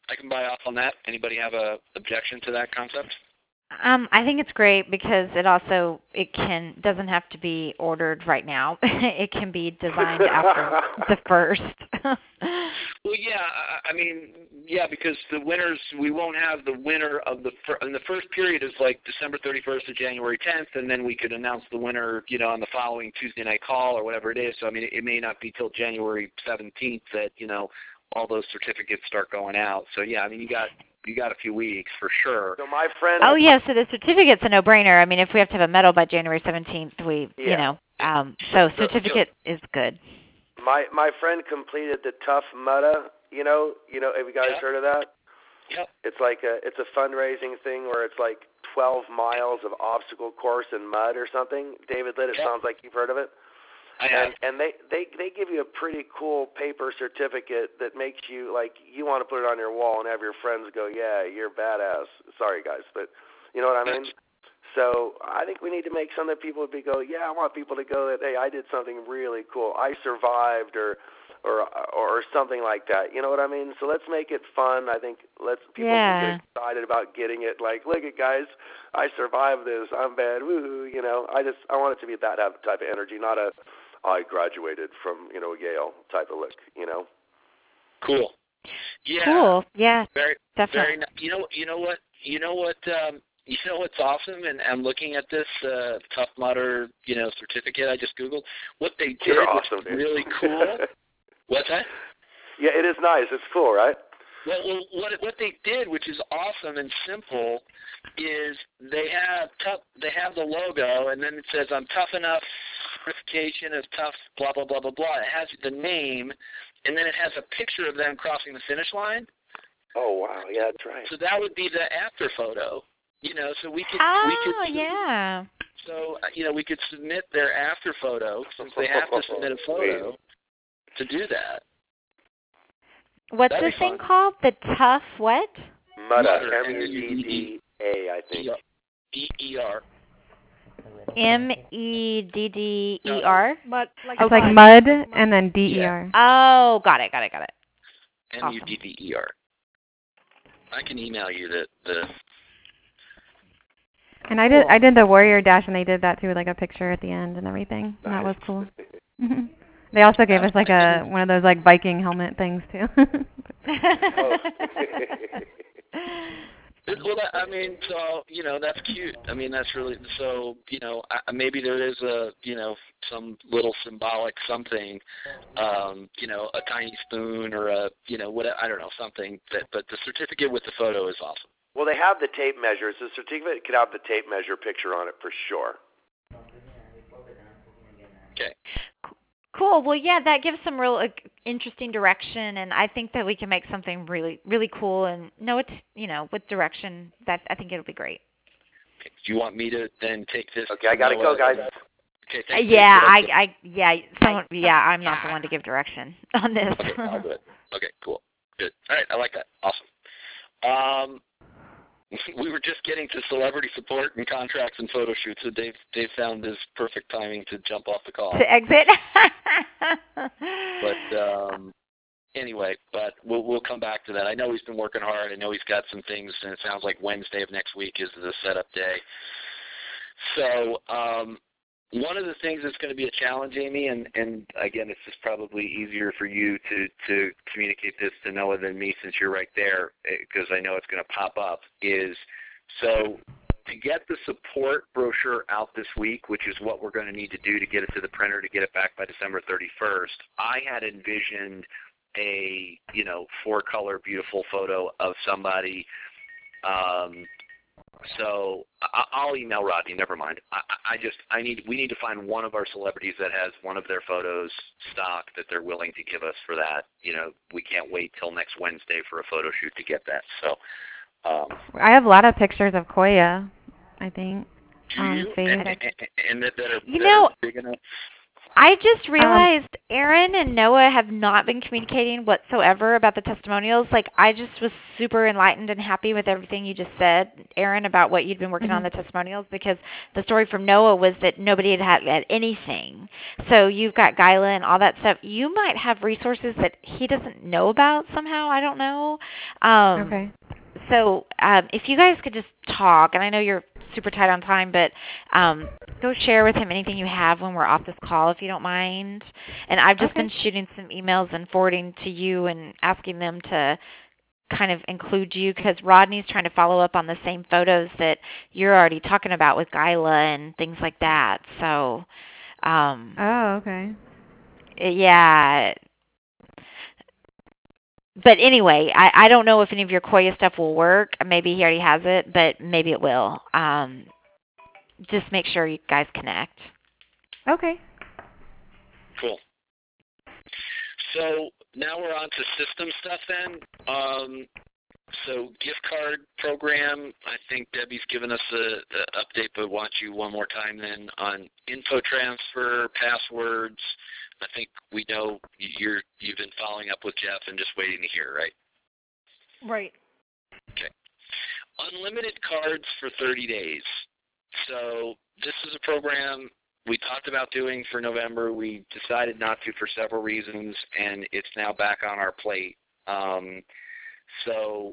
[SPEAKER 1] I can buy off on that. Anybody have a objection to that concept?
[SPEAKER 3] Um, I think it's great because it also it can doesn't have to be ordered right now. It can be designed after the first.
[SPEAKER 1] Well, yeah, I mean, yeah, because the winners, we won't have the winner of the fir- and the first period is like December thirty-first to January tenth, and then we could announce the winner, you know, on the following Tuesday night call or whatever it is. So I mean, it, it may not be till January seventeenth that you know all those certificates start going out. So yeah, I mean, you got you got a few weeks for sure.
[SPEAKER 7] So my friend.
[SPEAKER 3] Oh yeah, so the certificate's a no-brainer. I mean, if we have to have a medal by January seventeenth, we,
[SPEAKER 7] Yeah.
[SPEAKER 3] you know, um, so
[SPEAKER 7] So-
[SPEAKER 3] certificate is good.
[SPEAKER 7] My my friend completed the Tough Mudda. You know, you know, have you guys
[SPEAKER 1] Yeah.
[SPEAKER 7] heard of that?
[SPEAKER 1] Yep.
[SPEAKER 7] It's like a it's a fundraising thing where it's like twelve miles of obstacle course in mud or something. David Litt, it
[SPEAKER 1] Yep.
[SPEAKER 7] sounds like you've heard of it.
[SPEAKER 1] I have.
[SPEAKER 7] And and they, they they give you a pretty cool paper certificate that makes you like you want to put it on your wall and have your friends go, yeah, you're badass. Sorry guys, but you know what I mean? So I think we need to make something that people would be go, yeah, I want people to go that, hey, I did something really cool. I survived or or or something like that. You know what I mean? So let's make it fun. I think let's people
[SPEAKER 3] Yeah.
[SPEAKER 7] get excited about getting it. Like, look at guys, I survived this. I'm bad. Woohoo! You know, I just I want it to be that type of energy, not a I graduated from you know Yale type of look. You know.
[SPEAKER 1] Cool. Yeah.
[SPEAKER 3] Cool. Yeah.
[SPEAKER 1] Very,
[SPEAKER 3] Definitely.
[SPEAKER 1] very. ni- You know, you know what, you know what, um, you know what's awesome, and I'm looking at this uh, Tough Mudder, you know, certificate I just googled. What they did,
[SPEAKER 7] You're
[SPEAKER 1] which
[SPEAKER 7] awesome,
[SPEAKER 1] is
[SPEAKER 7] dude.
[SPEAKER 1] really cool. What's that?
[SPEAKER 7] Yeah, it is nice. It's cool, right?
[SPEAKER 1] Well, well, what what they did, which is awesome and simple, is they have tough. They have the logo, and then it says "I'm tough enough." Certification is tough. Blah blah blah blah blah. It has the name, and then it has a picture of them crossing the finish line.
[SPEAKER 7] Oh wow, yeah, that's right.
[SPEAKER 1] So that would be the after photo. You know, so we could
[SPEAKER 3] Oh
[SPEAKER 1] we could
[SPEAKER 3] yeah.
[SPEAKER 1] so uh, you know we could submit their after photo since they have to submit a photo to do that.
[SPEAKER 3] What's
[SPEAKER 1] That'd
[SPEAKER 3] this
[SPEAKER 1] be
[SPEAKER 3] thing
[SPEAKER 1] fun.
[SPEAKER 3] called? The Tough what?
[SPEAKER 7] Mudda,
[SPEAKER 1] Mudder,
[SPEAKER 7] M U D D A, I think.
[SPEAKER 1] E E R.
[SPEAKER 3] M E D D E R.
[SPEAKER 5] Mud, like
[SPEAKER 4] It's like
[SPEAKER 5] mud.
[SPEAKER 4] mud and then D E R.
[SPEAKER 3] Oh, got it, got it, got it.
[SPEAKER 1] M U D D E R. I can email you the the.
[SPEAKER 4] And I did I did the Warrior Dash, and they did that too, with like a picture at the end and everything. And that was cool. They also gave us like a one of those like Viking helmet things too.
[SPEAKER 7] Oh.
[SPEAKER 1] Well, that, I mean, so you know, that's cute. I mean, that's really so. You know, I, maybe there is a you know some little symbolic something. Um, you know, a tiny spoon or a you know what I don't know something. That, but the certificate with the photo is awesome.
[SPEAKER 7] Well, they have the tape measures. The certificate could have the tape measure picture on it for sure.
[SPEAKER 1] Okay.
[SPEAKER 3] Cool. Well, yeah, that gives some real like, interesting direction, and I think that we can make something really, really cool. And know it's you know with direction. That I think it'll be great.
[SPEAKER 1] Do you want me to then take this?
[SPEAKER 7] Okay, I gotta go, guys.
[SPEAKER 1] Okay.
[SPEAKER 3] Uh,
[SPEAKER 1] Thanks,
[SPEAKER 3] yeah,
[SPEAKER 1] Dave.
[SPEAKER 3] I, I, yeah, someone, yeah, I'm not the one to give direction on this.
[SPEAKER 1] Okay, I'll do it. Okay, cool. Good. All right, I like that. Awesome. Um, we were just getting to celebrity support and contracts and photo shoots, so Dave Dave found this perfect timing to jump off the call.
[SPEAKER 3] To exit.
[SPEAKER 1] But um, anyway, but we'll we'll come back to that. I know he's been working hard. I know he's got some things, and it sounds like Wednesday of next week is the setup day. So um, one of the things that's going to be a challenge, Amy, and, and again, it's just probably easier for you to, to communicate this to Noah than me since you're right there, because I know it's going to pop up, is so to get the support brochure out this week, which is what we're going to need to do to get it to the printer to get it back by December thirty-first, I had envisioned a, you know, four-color beautiful photo of somebody. Um, So I, I'll email Rodney. Never mind. I, I just I need we need to find one of our celebrities that has one of their photos stock that they're willing to give us for that. You know, we can't wait till next Wednesday for a photo shoot to get that. So um,
[SPEAKER 4] I have a lot of pictures of Koya, I think.
[SPEAKER 1] do
[SPEAKER 4] on
[SPEAKER 1] you
[SPEAKER 4] Facebook.
[SPEAKER 1] and, and, and that, that are,
[SPEAKER 3] You
[SPEAKER 1] that
[SPEAKER 3] know-
[SPEAKER 1] are big enough?
[SPEAKER 3] I just realized um, Aaron and Noah have not been communicating whatsoever about the testimonials. Like, I just was super enlightened and happy with everything you just said, Aaron, about what you'd been working mm-hmm. on the testimonials, because the story from Noah was that nobody had had, had anything. So you've got Gyla and all that stuff. You might have resources that he doesn't know about somehow. I don't know. Um,
[SPEAKER 4] okay.
[SPEAKER 3] So um, if you guys could just talk, and I know you're super tight on time, but um, go share with him anything you have when we're off this call, if you don't mind. And I've just
[SPEAKER 4] okay.
[SPEAKER 3] been shooting some emails and forwarding to you and asking them to kind of include you, because Rodney's trying to follow up on the same photos that you're already talking about with Gyla and things like that. So, um,
[SPEAKER 4] oh, okay.
[SPEAKER 3] Yeah. But anyway, I, I don't know if any of your Koya stuff will work. Maybe he already has it, but maybe it will. Um, just make sure you guys connect.
[SPEAKER 4] Okay.
[SPEAKER 1] Cool. So now we're on to system stuff then. Um, so gift card program, I think Debbie's given us an update, but watch you one more time then on info transfer, passwords. I think we know you're, you've been following up with Jeff and just waiting to hear, right?
[SPEAKER 5] Right.
[SPEAKER 1] Okay. Unlimited cards for thirty days. So this is a program we talked about doing for November. We decided not to for several reasons, and it's now back on our plate. Um, so,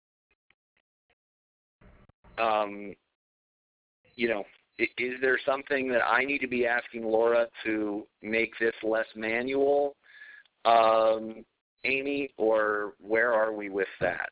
[SPEAKER 1] um, you know, is there something that I need to be asking Laura to make this less manual, um, Amy, or where are we with that?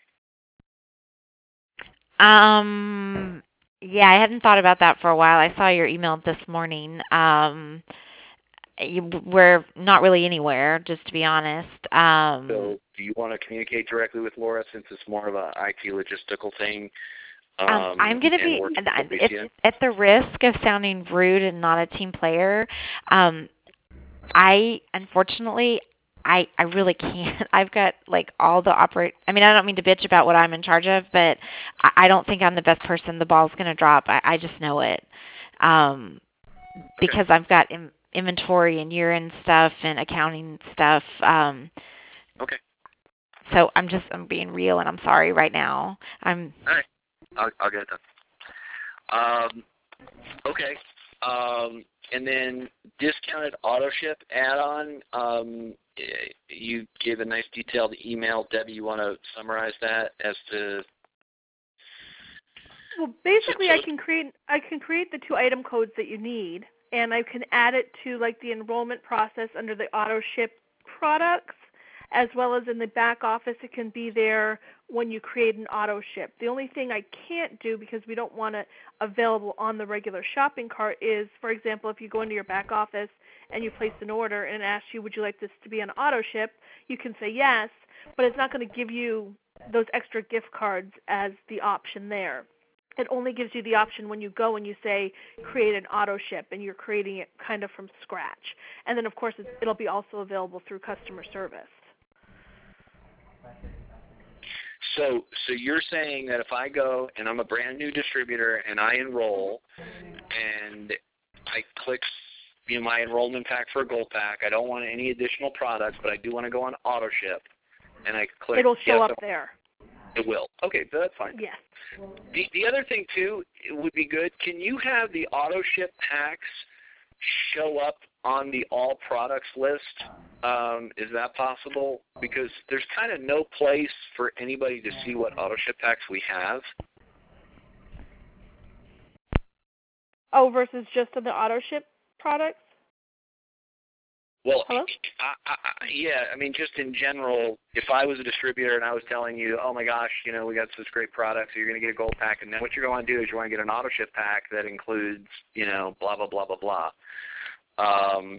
[SPEAKER 3] Um, yeah, I hadn't thought about that for a while. I saw your email this morning. Um, you, we're not really anywhere, just to be honest. Um,
[SPEAKER 1] so do you want to communicate directly with Laura since it's more of a I T logistical thing?
[SPEAKER 3] Um,
[SPEAKER 1] Um,
[SPEAKER 3] I'm going to be, it's, at the risk of sounding rude and not a team player, um, I, unfortunately, I, I really can't. I've got, like, all the operate, I mean, I don't mean to bitch about what I'm in charge of, but I, I don't think I'm the best person the ball's going to drop. I, I just know it. Um, because
[SPEAKER 1] okay.
[SPEAKER 3] I've got in, inventory and year-end stuff and accounting stuff. Um,
[SPEAKER 1] okay.
[SPEAKER 3] So I'm just, I'm being real, and I'm sorry right now. I'm...
[SPEAKER 1] All right. I'll, I'll get it done. Um, okay. Um, and then discounted auto ship add-on. Um, you gave a nice detailed email. Debbie, you want to summarize that as to?
[SPEAKER 5] Well, basically, I can create I can create the two item codes that you need, and I can add it to like the enrollment process under the auto ship products. As well as in the back office, it can be there when you create an auto ship. The only thing I can't do, because we don't want it available on the regular shopping cart, is, for example, if you go into your back office and you place an order and it asks you, would you like this to be an auto ship, you can say yes, but it's not going to give you those extra gift cards as the option there. It only gives you the option when you go and you say create an auto ship, and you're creating it kind of from scratch. And then, of course, it's, it'll be also available through customer service.
[SPEAKER 1] So, so you're saying that if I go and I'm a brand new distributor and I enroll and I click, you know, my enrollment pack for a gold pack, I don't want any additional products, but I do want to go on auto ship, and I click.
[SPEAKER 5] It'll show
[SPEAKER 1] yes,
[SPEAKER 5] up there.
[SPEAKER 1] It will. Okay, so that's fine.
[SPEAKER 5] Yes.
[SPEAKER 1] The the other thing too, it would be good. Can you have the auto ship packs show up on the all products list? Um, is that possible? Because there's kind of no place for anybody to see what auto ship packs we have.
[SPEAKER 5] Oh, versus just on the auto ship products?
[SPEAKER 1] Well,
[SPEAKER 5] Hello?
[SPEAKER 1] I, I, yeah, I mean, just in general, if I was a distributor and I was telling you, oh my gosh, you know, we got this great product, so you're going to get a gold pack, and then what you're going to do is you want to get an auto ship pack that includes, you know, blah, blah, blah, blah, blah. Um,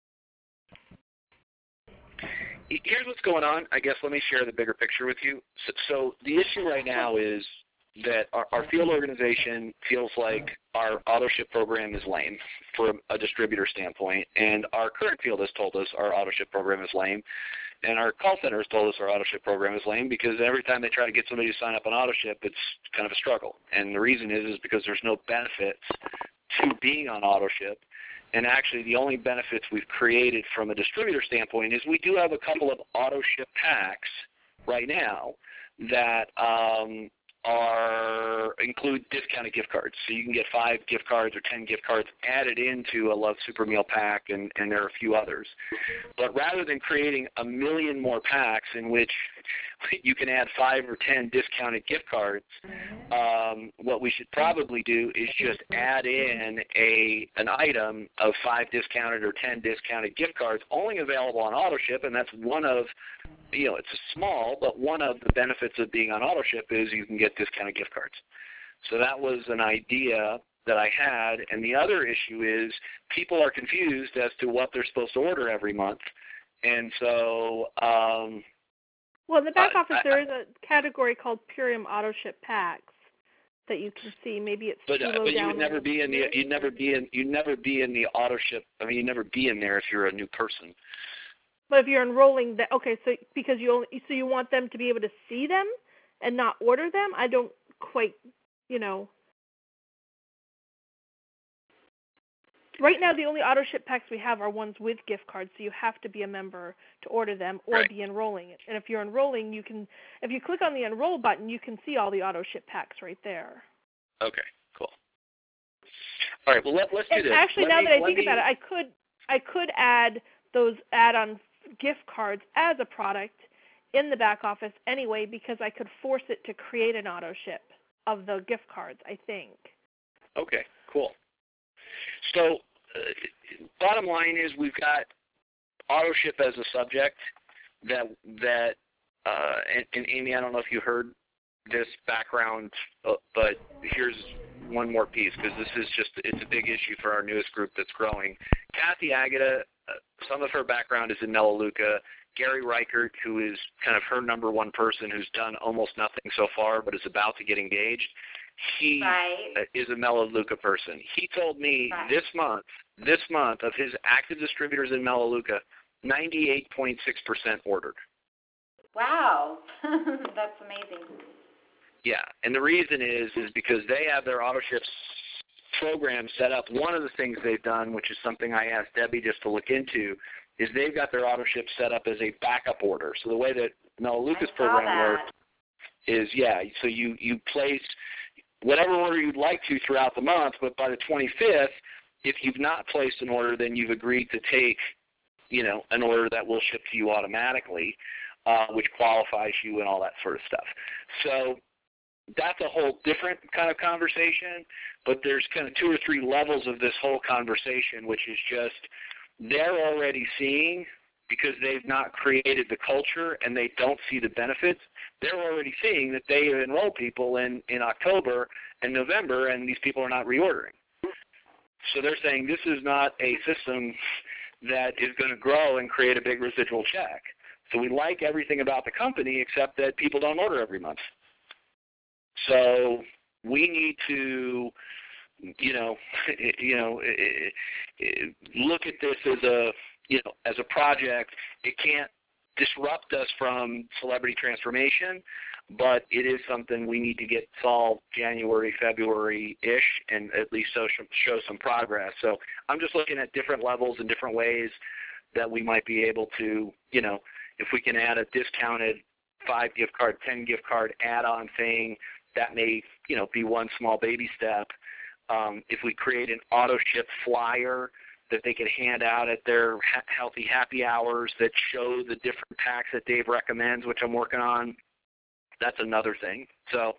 [SPEAKER 1] here's what's going on. I guess let me share the bigger picture with you. So, so the issue right now is that our, our field organization feels like our auto ship program is lame from a distributor standpoint, and our current field has told us our auto ship program is lame, and our call center has told us our auto ship program is lame because every time they try to get somebody to sign up on auto ship, it's kind of a struggle. And the reason is is because there's no benefits to being on auto ship. and actually the only benefits we've created from a distributor standpoint is we do have a couple of auto ship packs right now that um, are include discounted gift cards. So you can get five gift cards or ten gift cards added into a Love Super Meal pack, and, and there are a few others. But rather than creating a million more packs in which you can add five or ten discounted gift cards, um, what we should probably do is just add in a an item of five discounted or ten discounted gift cards only available on AutoShip, and that's one of, you know, it's small, but one of the benefits of being on AutoShip is you can get discounted gift cards. So that was an idea that I had, and the other issue is people are confused as to what they're supposed to order every month, and so um,
[SPEAKER 5] well, in the back
[SPEAKER 1] I,
[SPEAKER 5] office
[SPEAKER 1] I,
[SPEAKER 5] there is a category called Purium Auto Ship Packs that you can see. Maybe it's
[SPEAKER 1] but,
[SPEAKER 5] too
[SPEAKER 1] uh,
[SPEAKER 5] low
[SPEAKER 1] but you
[SPEAKER 5] down
[SPEAKER 1] would never be in the you'd never be in you'd never be in the AutoShip. I mean, you'd never be in there if you're a new person.
[SPEAKER 5] But if you're enrolling, that okay, so because you only, so you want them to be able to see them and not order them? I don't quite, you know. Right now, the only auto ship packs we have are ones with gift cards, so you have to be a member to order them or
[SPEAKER 1] Right.
[SPEAKER 5] be enrolling. And if you're enrolling, you can, if you click on the enroll button, you can see all the auto ship packs right there.
[SPEAKER 1] Okay, cool. All right, well let, let's do
[SPEAKER 5] And
[SPEAKER 1] this.
[SPEAKER 5] actually,
[SPEAKER 1] let
[SPEAKER 5] now
[SPEAKER 1] me,
[SPEAKER 5] that I
[SPEAKER 1] let
[SPEAKER 5] think
[SPEAKER 1] me,
[SPEAKER 5] about it, I could I could add those add-on gift cards as a product in the back office anyway, because I could force it to create an auto ship of the gift cards, I think.
[SPEAKER 1] Okay, cool. So uh, bottom line is we've got auto ship as a subject that that uh, and, and Amy, I don't know if you heard this background, uh, but here's one more piece, because this is just, it's a big issue for our newest group that's growing. Kathy Agata, uh, some of her background is in Melaleuca. Gary Reichert, who is kind of her number one person who's done almost nothing so far but is about to get engaged, he
[SPEAKER 6] Right.
[SPEAKER 1] uh, is a Melaleuca person. He told me
[SPEAKER 6] Right.
[SPEAKER 1] this month, this month of his active distributors in Melaleuca, ninety-eight point six percent ordered.
[SPEAKER 6] Wow. That's amazing.
[SPEAKER 1] Yeah, and the reason is is because they have their AutoShip program set up. One of the things they've done, which is something I asked Debbie just to look into, is they've got their AutoShip set up as a backup order. So the way that Melaleuca's program
[SPEAKER 6] that.
[SPEAKER 1] works is, yeah, so you, you place whatever order you'd like to throughout the month, but by the twenty-fifth, if you've not placed an order, then you've agreed to take, you know, an order that will ship to you automatically, uh, which qualifies you and all that sort of stuff. So that's a whole different kind of conversation, but there's kind of two or three levels of this whole conversation, which is just they're already seeing, because they've not created the culture and they don't see the benefits, they're already seeing that they enroll people in, in October and November, and these people are not reordering. So they're saying this is not a system that is going to grow and create a big residual check. So we like everything about the company except that people don't order every month. So we need to, you know, you know, look at this as a, you know, as a project. It can't disrupt us from celebrity transformation, but it is something we need to get solved January, February-ish, and at least show, show some progress. So I'm just looking at different levels and different ways that we might be able to, you know, if we can add a discounted five gift card, ten gift card add-on thing, that may, you know, be one small baby step. Um, if we create an auto ship flyer that they can hand out at their ha- healthy happy hours that show the different packs that Dave recommends, which I'm working on, that's another thing. So,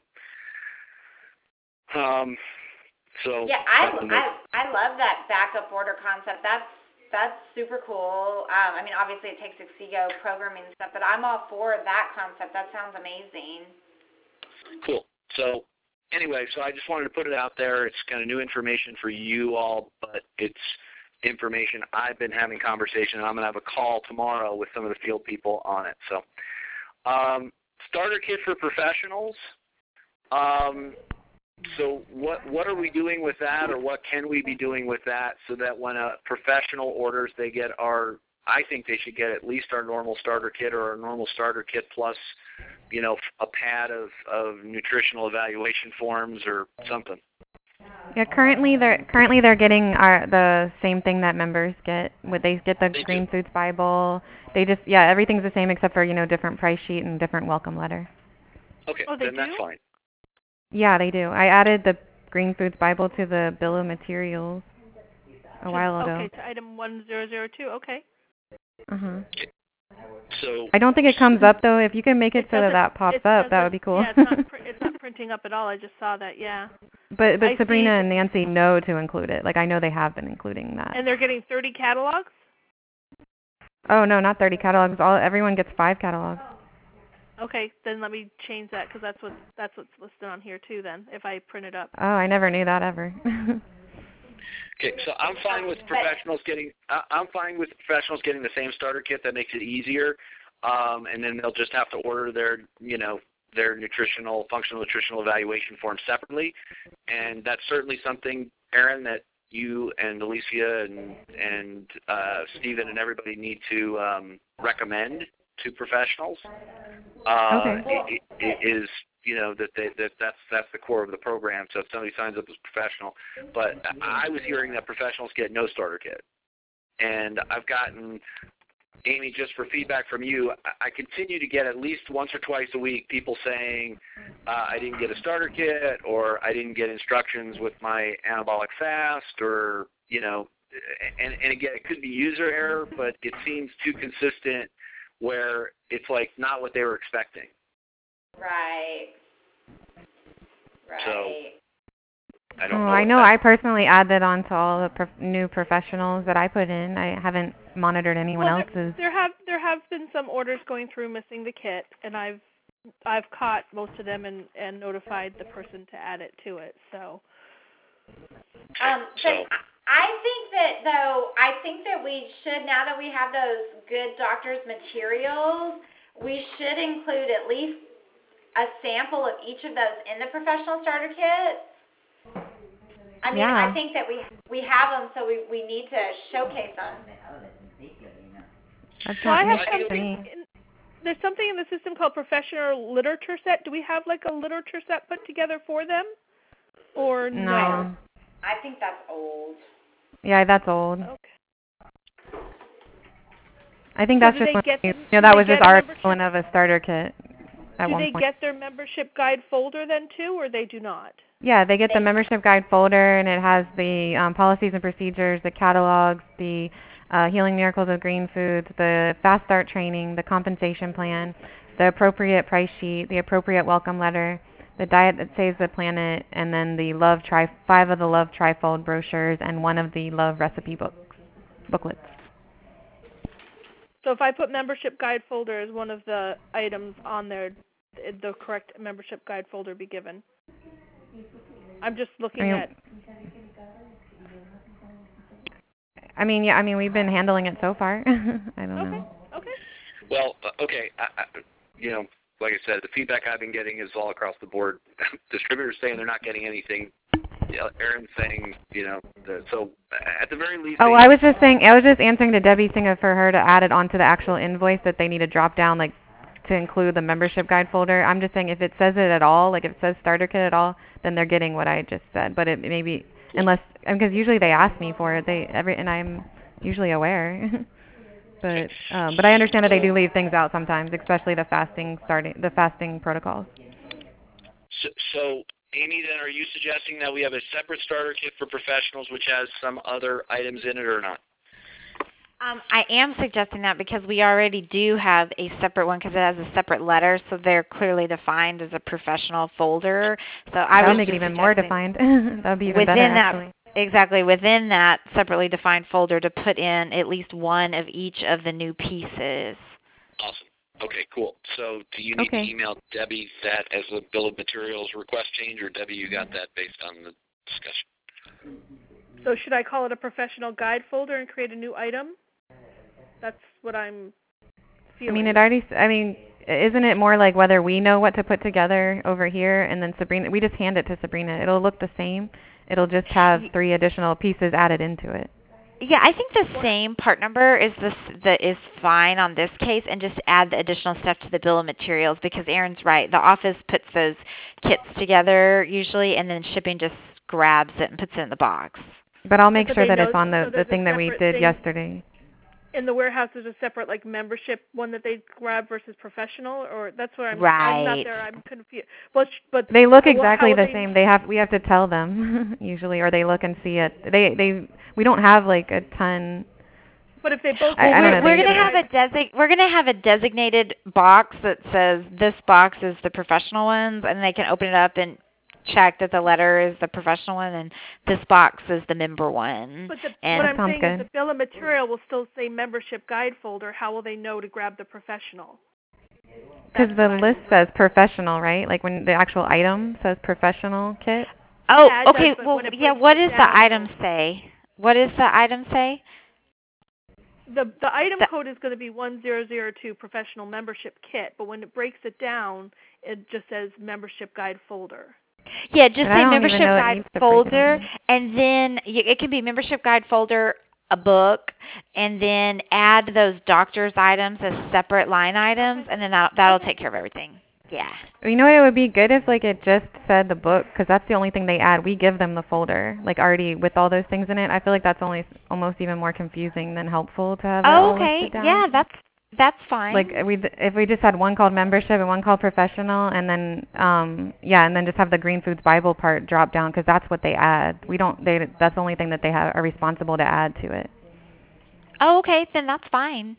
[SPEAKER 1] um, so
[SPEAKER 6] yeah, I, I I love that backup order concept. That's that's super cool. Um, I mean, obviously it takes Exigo programming and stuff, but I'm all for that concept. That sounds amazing.
[SPEAKER 1] Cool. So anyway, so I just wanted to put it out there. It's kind of new information for you all, but it's information I've been having conversation, and I'm going to have a call tomorrow with some of the field people on it. So um, starter kit for professionals. Um, so what what are we doing with that, or what can we be doing with that so that when a professional orders, they get our, I think they should get at least our normal starter kit or our normal starter kit plus, you know, a pad of, of nutritional evaluation forms or something.
[SPEAKER 4] Yeah, currently they're currently they're getting our the same thing that members get. Would they get the
[SPEAKER 1] They
[SPEAKER 4] Green
[SPEAKER 1] do.
[SPEAKER 4] Foods Bible? They just yeah, everything's the same except for, you know, different price sheet and different welcome letter.
[SPEAKER 1] Okay,
[SPEAKER 5] Oh, they
[SPEAKER 1] then that's
[SPEAKER 5] do?
[SPEAKER 1] fine.
[SPEAKER 4] Yeah, they do. I added the Green Foods Bible to the bill of materials a
[SPEAKER 5] To-
[SPEAKER 4] while ago.
[SPEAKER 5] Okay, to item one zero zero two. Okay.
[SPEAKER 4] Uh-huh.
[SPEAKER 1] So
[SPEAKER 4] I don't think it comes up though. If you can make it,
[SPEAKER 5] It
[SPEAKER 4] so that
[SPEAKER 5] doesn't-
[SPEAKER 4] that pops
[SPEAKER 5] it
[SPEAKER 4] up, that
[SPEAKER 5] doesn't-
[SPEAKER 4] would be cool.
[SPEAKER 5] Yeah, it's not pr- it's not printing up at all. I just saw that. Yeah.
[SPEAKER 4] but but
[SPEAKER 5] I
[SPEAKER 4] Sabrina
[SPEAKER 5] see.
[SPEAKER 4] and Nancy know to include it. Like I know they have been including that.
[SPEAKER 5] And they're getting thirty catalogs?
[SPEAKER 4] Oh no, not thirty catalogs. All everyone gets five catalogs.
[SPEAKER 5] Okay, then let me change that because that's what that's what's listed on here too. Then, if I print it up.
[SPEAKER 4] Oh, I never knew that ever.
[SPEAKER 1] Okay, so I'm fine with professionals getting. I- I'm fine with professionals getting the same starter kit. That makes it easier, um, and then they'll just have to order their, you know, their nutritional, functional nutritional evaluation form separately, and that's certainly something, Aaron, that you and Alicia and and uh, Stephen and everybody need to um, recommend to professionals. Uh,
[SPEAKER 4] Okay.
[SPEAKER 1] it, it, it is. You know that they, that that's that's the core of the program. So if somebody signs up as professional, but I was hearing that professionals get no starter kit, and I've gotten, Amy, just for feedback from you, I continue to get at least once or twice a week people saying uh, I didn't get a starter kit, or I didn't get instructions with my anabolic fast, or you know, and and again it could be user error, but it seems too consistent where it's like not what they were expecting.
[SPEAKER 6] Right. Right.
[SPEAKER 1] So, I don't
[SPEAKER 4] Oh,
[SPEAKER 1] know.
[SPEAKER 4] I
[SPEAKER 1] what
[SPEAKER 4] know.
[SPEAKER 1] that-
[SPEAKER 4] I personally add that on to all the prof- new professionals that I put in. I haven't monitored anyone
[SPEAKER 5] well,
[SPEAKER 4] else's.
[SPEAKER 5] there, there have there have been some orders going through missing the kit, and I've I've caught most of them and, and notified the person to add it to it. So.
[SPEAKER 6] Um,
[SPEAKER 1] So,
[SPEAKER 6] but I think that though, I think that we should, now that we have those good doctor's materials, we should include at least a sample of each of those in the professional starter kit. I mean,
[SPEAKER 4] Yeah.
[SPEAKER 6] I think that we we have them, so we, we need to showcase them.
[SPEAKER 4] That's
[SPEAKER 5] Well, I
[SPEAKER 4] not
[SPEAKER 5] have
[SPEAKER 4] new to
[SPEAKER 5] something.
[SPEAKER 4] me.
[SPEAKER 5] In, there's something in the system called professional literature set. Do we have like a literature set put together for them, or no?
[SPEAKER 4] No.
[SPEAKER 6] I think that's old.
[SPEAKER 4] Yeah, that's old.
[SPEAKER 5] Okay.
[SPEAKER 4] I think
[SPEAKER 5] So
[SPEAKER 4] that's
[SPEAKER 5] do
[SPEAKER 4] just
[SPEAKER 5] they
[SPEAKER 4] one.
[SPEAKER 5] get
[SPEAKER 4] You
[SPEAKER 5] them-
[SPEAKER 4] know,
[SPEAKER 5] do
[SPEAKER 4] that
[SPEAKER 5] they
[SPEAKER 4] was
[SPEAKER 5] get
[SPEAKER 4] just
[SPEAKER 5] a
[SPEAKER 4] our
[SPEAKER 5] membership?
[SPEAKER 4] equivalent of a starter kit at
[SPEAKER 5] Do
[SPEAKER 4] one
[SPEAKER 5] they
[SPEAKER 4] point.
[SPEAKER 5] get their membership guide folder then too, or they do not?
[SPEAKER 4] Yeah, they get the
[SPEAKER 6] They-
[SPEAKER 4] membership guide folder, and it has the um, policies and procedures, the catalogs, the uh, Healing Miracles of Green Foods, the Fast Start training, the compensation plan, the appropriate price sheet, the appropriate welcome letter, the diet that saves the planet, and then the Love Tri five of the Love Trifold brochures and one of the Love recipe books booklets.
[SPEAKER 5] So if I put membership guide folder as one of the items on there, the correct membership guide folder be given. I'm just looking
[SPEAKER 4] I mean,
[SPEAKER 5] at.
[SPEAKER 4] I mean, yeah, I mean, we've been handling it so far. I don't
[SPEAKER 5] Okay.
[SPEAKER 4] know.
[SPEAKER 5] Okay.
[SPEAKER 1] well, uh, okay, I, I, you know, like I said, the feedback I've been getting is all across the board. Distributors saying they're not getting anything. Aaron's saying, you know, the, so at the very least.
[SPEAKER 4] Oh,
[SPEAKER 1] they,
[SPEAKER 4] I was just saying, I was just answering to Debbie's thing for her to add it onto the actual invoice that they need to drop down, like, to include the membership guide folder. I'm just saying if it says it at all, like if it says starter kit at all, then they're getting what I just said. But it maybe, unless, because usually they ask me for it, they every, and I'm usually aware. but um, but I understand that they do leave things out sometimes, especially the fasting starting, the fasting protocols.
[SPEAKER 1] So, so, Amy, then are you suggesting that we have a separate starter kit for professionals which has some other items in it or not?
[SPEAKER 3] Um, I am suggesting that because we already do have a separate one because it has a separate letter, so they're clearly defined as a professional folder. So I
[SPEAKER 4] That'll
[SPEAKER 3] was
[SPEAKER 4] make it
[SPEAKER 3] just
[SPEAKER 4] even more
[SPEAKER 3] suggesting
[SPEAKER 4] defined. That'll be even
[SPEAKER 3] within
[SPEAKER 4] better,
[SPEAKER 3] that,
[SPEAKER 4] actually.
[SPEAKER 3] exactly within that separately defined folder to put in at least one of each of the new pieces.
[SPEAKER 1] Awesome. Okay, cool. So do you need
[SPEAKER 4] Okay.
[SPEAKER 1] to email Debbie that as a bill of materials request change, or Debbie, you got that based on the discussion?
[SPEAKER 5] So should I call it a professional guide folder and create a new item? That's what I'm feeling.
[SPEAKER 4] I mean, it already, I mean, isn't it more like whether we know what to put together over here and then Sabrina, we just hand it to Sabrina. It'll look the same. It'll just have three additional pieces added into it.
[SPEAKER 3] Yeah, I think the same part number is this that is fine on this case, and just add the additional stuff to the bill of materials because Aaron's right. The office puts those kits together usually, and then shipping just grabs it and puts it in the box.
[SPEAKER 4] But I'll make
[SPEAKER 5] But
[SPEAKER 4] sure
[SPEAKER 5] they
[SPEAKER 4] that
[SPEAKER 5] know-
[SPEAKER 4] it's on the,
[SPEAKER 5] so
[SPEAKER 4] the
[SPEAKER 5] there's a
[SPEAKER 4] thing that we
[SPEAKER 5] separate
[SPEAKER 4] did
[SPEAKER 5] thing-
[SPEAKER 4] yesterday.
[SPEAKER 5] In the warehouse, there's a separate like membership one that they grab versus professional, or that's where I'm.
[SPEAKER 3] Right.
[SPEAKER 5] I'm not there. I'm confused. But but
[SPEAKER 4] They look
[SPEAKER 5] how-
[SPEAKER 4] exactly
[SPEAKER 5] how
[SPEAKER 4] the
[SPEAKER 5] they-
[SPEAKER 4] same. They have we have to tell them usually, or they look and see it. They they we don't have like a ton.
[SPEAKER 5] But if they both,
[SPEAKER 4] I- I
[SPEAKER 3] we're,
[SPEAKER 4] don't know,
[SPEAKER 3] we're
[SPEAKER 4] they-
[SPEAKER 3] gonna have a desi- We're gonna have a designated box that says this box is the professional ones, and they can open it up and check that the letter is the professional one, and this box is the member one.
[SPEAKER 5] But the,
[SPEAKER 3] And
[SPEAKER 5] what I'm
[SPEAKER 4] sounds
[SPEAKER 5] saying
[SPEAKER 4] good.
[SPEAKER 5] is the bill of material will still say membership guide folder. How will they know to grab the professional?
[SPEAKER 4] Because
[SPEAKER 5] That's
[SPEAKER 4] the
[SPEAKER 5] what I-
[SPEAKER 4] list says professional, right? Like when the actual item says professional kit.
[SPEAKER 3] oh,
[SPEAKER 5] Yeah, it does,
[SPEAKER 3] okay.
[SPEAKER 5] but
[SPEAKER 3] Well,
[SPEAKER 5] when it
[SPEAKER 3] yeah.
[SPEAKER 5] breaks
[SPEAKER 3] What
[SPEAKER 5] it
[SPEAKER 3] does
[SPEAKER 5] down,
[SPEAKER 3] the item
[SPEAKER 5] it'll-
[SPEAKER 3] say? What does the item say?
[SPEAKER 5] The the item
[SPEAKER 3] The-
[SPEAKER 5] code is going to be one zero zero two professional membership kit, but when it breaks it down, it just says membership guide folder.
[SPEAKER 3] Yeah, just
[SPEAKER 4] And I
[SPEAKER 3] say
[SPEAKER 4] don't even
[SPEAKER 3] membership
[SPEAKER 4] know it
[SPEAKER 3] guide
[SPEAKER 4] needs to break it
[SPEAKER 3] folder,
[SPEAKER 4] down.
[SPEAKER 3] and then y- it can be membership guide folder, a book, and then add those doctor's items as separate line items,
[SPEAKER 5] Okay.
[SPEAKER 3] and then that that'll
[SPEAKER 5] Okay.
[SPEAKER 3] take care of everything. Yeah.
[SPEAKER 4] You know, it would be good if like it just said the book, because that's the only thing they add. We give them the folder, like already with all those things in it. I feel like that's only almost even more confusing than helpful to have it all
[SPEAKER 3] Oh, okay.
[SPEAKER 4] listed down.
[SPEAKER 3] Yeah, that's that's fine.
[SPEAKER 4] Like we if we just had one called membership and one called professional, and then um yeah, and then just have the Green Foods Bible part drop down, because that's what they add. We don't they that's the only thing that they have are responsible to add to it.
[SPEAKER 3] oh, okay. Then that's fine.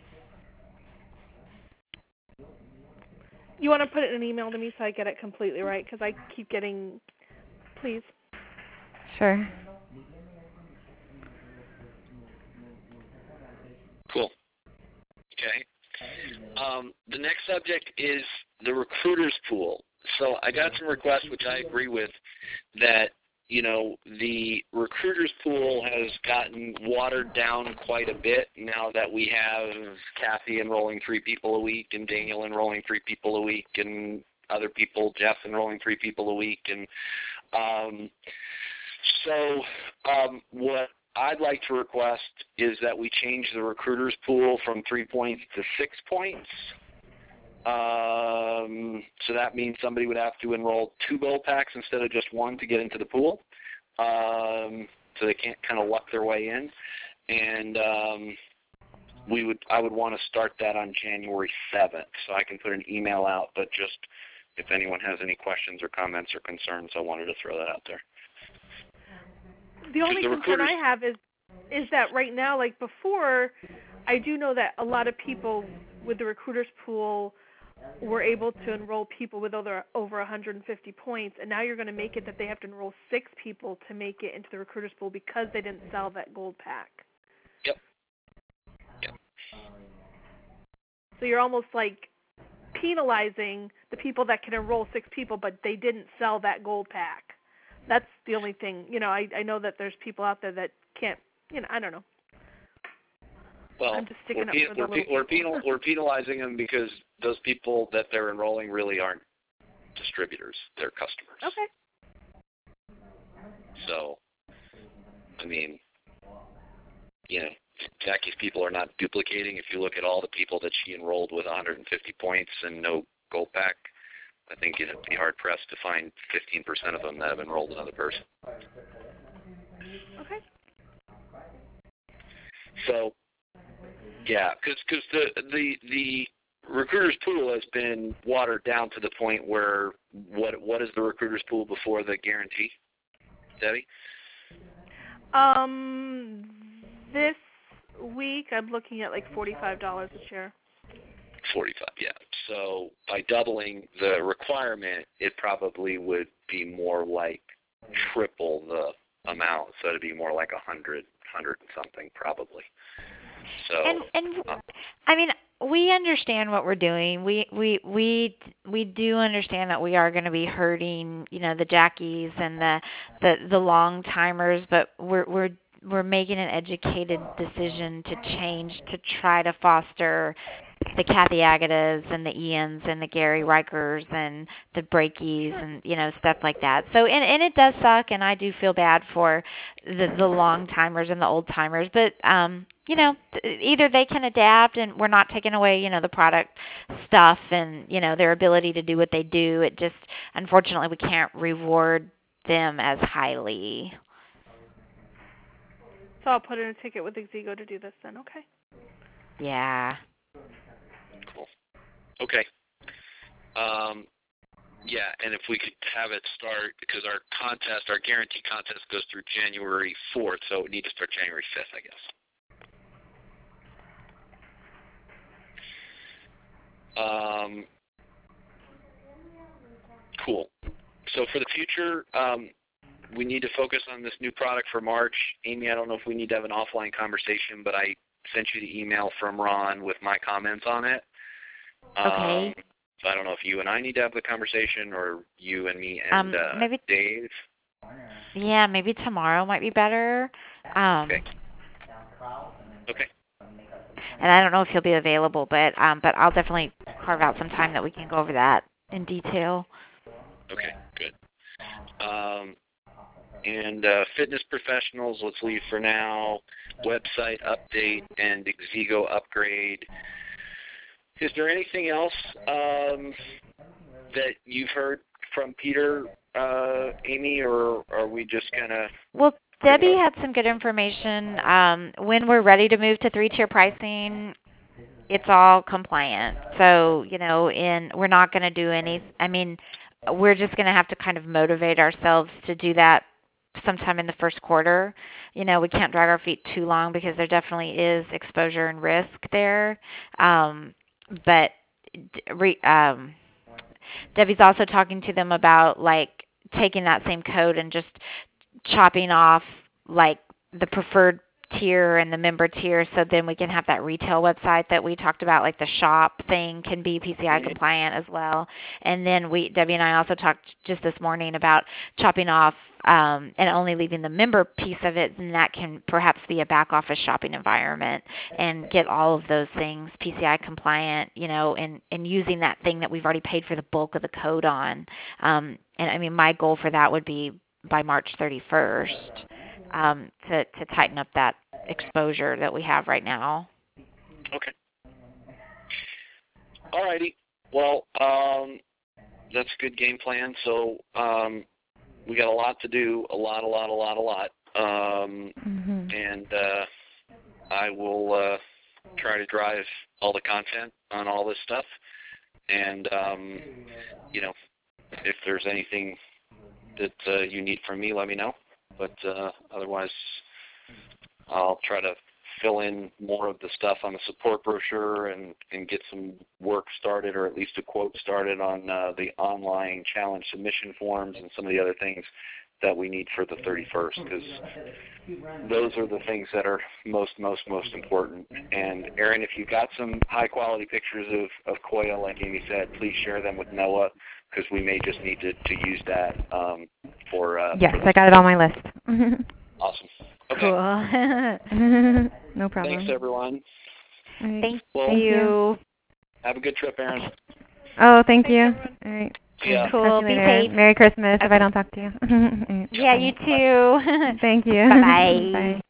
[SPEAKER 5] You want to put it in an email to me so I get it completely right? Because I keep getting, please.
[SPEAKER 4] Sure.
[SPEAKER 1] Cool. Okay. Um, the next subject is the recruiters pool. So I got some requests, which I agree with, that, you know, the recruiters pool has gotten watered down quite a bit now that we have Kathy enrolling three people a week and Daniel enrolling three people a week and other people, Jeff enrolling three people a week. And um, so um, what I'd like to request is that we change the recruiters pool from three points to six points. Um, so that means somebody would have to enroll two gold packs instead of just one to get into the pool. Um, so they can't kind of luck their way in. And um, we would, I would want to start that on January seventh. So I can put an email out, but just if anyone has any questions or comments or concerns, I wanted to throw that out there.
[SPEAKER 5] The only
[SPEAKER 1] the
[SPEAKER 5] concern I
[SPEAKER 1] recruiters-
[SPEAKER 5] have is is that right now, like before, I do know that a lot of people with the recruiters pool were able to enroll people with over over one hundred fifty points, and now you're going to make it that they have to enroll six people to make it into the recruiters pool because they didn't sell that gold pack.
[SPEAKER 1] Yep. Yep.
[SPEAKER 5] So you're almost like penalizing the people that can enroll six people, but they didn't sell that gold pack. That's the only thing. You know, I I know that there's people out there that can't. You know, I don't know.
[SPEAKER 1] Well,
[SPEAKER 5] I'm just sticking
[SPEAKER 1] we're,
[SPEAKER 5] up
[SPEAKER 1] pe-
[SPEAKER 5] for the
[SPEAKER 1] we're,
[SPEAKER 5] little
[SPEAKER 1] pe- we're,
[SPEAKER 5] people.
[SPEAKER 1] penal- we're penalizing them because those people that they're enrolling really aren't distributors; they're customers.
[SPEAKER 5] Okay.
[SPEAKER 1] So, I mean, you know, Jackie's people are not duplicating. If you look at all the people that she enrolled with one hundred fifty points and no gold pack, I think you'd be hard pressed to find fifteen percent of them that have enrolled another person.
[SPEAKER 5] Okay.
[SPEAKER 1] So, yeah, because the, the the recruiters pool has been watered down to the point where what what is the recruiters pool before the guarantee, Debbie?
[SPEAKER 5] Um, this week I'm looking at like forty-five dollars a share.
[SPEAKER 1] forty-five, yeah. So by doubling the requirement, it probably would be more like triple the amount. So it'd be more like a hundred, hundred and something probably. So,
[SPEAKER 3] and and
[SPEAKER 1] uh,
[SPEAKER 3] I mean, we understand what we're doing. We we we we do understand that we are going to be hurting, you know, the Jackies and the the the long timers, but we're we're we're making an educated decision to change to try to foster the Kathy Agatas and the Ians and the Gary Rikers and the Breakies and, you know, stuff like that. So, and, and it does suck, and I do feel bad for the, the long-timers and the old-timers. But, um, you know, either they can adapt, and we're not taking away, you know, the product stuff and, you know, their ability to do what they do. It just, unfortunately, we can't reward them as highly.
[SPEAKER 5] So I'll put in a ticket with Exego to do this then, okay?
[SPEAKER 3] Yeah.
[SPEAKER 1] Cool. Okay. Um, yeah, and if we could have it start, because our contest, our guarantee contest goes through January fourth, so it would need to start January fifth, I guess. Um, cool. So for the future, um, we need to focus on this new product for March. Amy, I don't know if we need to have an offline conversation, but I sent you the email from Ron with my comments on it.
[SPEAKER 3] Okay.
[SPEAKER 1] Um, so I don't know if you and I need to have the conversation, or you and me and
[SPEAKER 3] um,
[SPEAKER 1] uh,
[SPEAKER 3] maybe,
[SPEAKER 1] Dave.
[SPEAKER 3] Yeah, maybe tomorrow might be better. Um,
[SPEAKER 1] okay. Okay.
[SPEAKER 3] And I don't know if he'll be available, but um, but I'll definitely carve out some time that we can go over that in detail.
[SPEAKER 1] Okay, good. Um, and uh, fitness professionals, let's leave for now. Website update and Exego upgrade. Is there anything else um, that you've heard from Peter, uh, Amy, or are we just going to...
[SPEAKER 3] Well, Debbie had some good information. Um, when we're ready to move to three-tier pricing, it's all compliant. So, you know, in we're not going to do any, I mean, we're just going to have to kind of motivate ourselves to do that sometime in the first quarter. You know, we can't drag our feet too long because there definitely is exposure and risk there. Um, but re, um, Debbie's also talking to them about, like, taking that same code and just chopping off, like, the preferred tier and the member tier, so then we can have that retail website that we talked about, like the shop thing can be P C I compliant as well. And then we, Debbie and I also talked just this morning about chopping off um, and only leaving the member piece of it, and that can perhaps be a back office shopping environment, and get all of those things P C I compliant, you know, and, and using that thing that we've already paid for the bulk of the code on. Um, and I mean, my goal for that would be by March thirty-first. Um, to, to tighten up that exposure that we have right now.
[SPEAKER 1] Okay. All righty. Well, um, that's a good game plan. So um, we got a lot to do, a lot, a lot, a lot, a lot. Um,
[SPEAKER 4] mm-hmm.
[SPEAKER 1] And uh, I will uh, try to drive all the content on all this stuff. And, um, you know, if there's anything that uh, you need from me, let me know. But uh, otherwise, I'll try to fill in more of the stuff on the support brochure and, and get some work started, or at least a quote started on uh, the online challenge submission forms and some of the other things that we need for the thirty-first, because those are the things that are most, most, most important. And Erin, if you've got some high-quality pictures of, of Koya, like Amy said, please share them with Noah, because we may just need to, to use that um, for... Uh,
[SPEAKER 4] yes,
[SPEAKER 1] for
[SPEAKER 4] I got it on my list.
[SPEAKER 1] Awesome. Okay.
[SPEAKER 3] Cool.
[SPEAKER 4] No problem.
[SPEAKER 1] Thanks, everyone.
[SPEAKER 4] Right.
[SPEAKER 3] Thank,
[SPEAKER 1] well,
[SPEAKER 3] thank you.
[SPEAKER 1] Have a good trip, Erin.
[SPEAKER 4] Oh, thank
[SPEAKER 5] Thanks,
[SPEAKER 4] you.
[SPEAKER 5] everyone.
[SPEAKER 4] All right.
[SPEAKER 1] Yeah.
[SPEAKER 3] Cool.
[SPEAKER 4] Talk to you
[SPEAKER 3] Be
[SPEAKER 4] later.
[SPEAKER 3] safe.
[SPEAKER 4] Merry Christmas
[SPEAKER 3] Okay.
[SPEAKER 4] if I don't talk to you.
[SPEAKER 3] Yeah, you too.
[SPEAKER 4] Thank you.
[SPEAKER 3] Bye-bye.
[SPEAKER 4] Bye.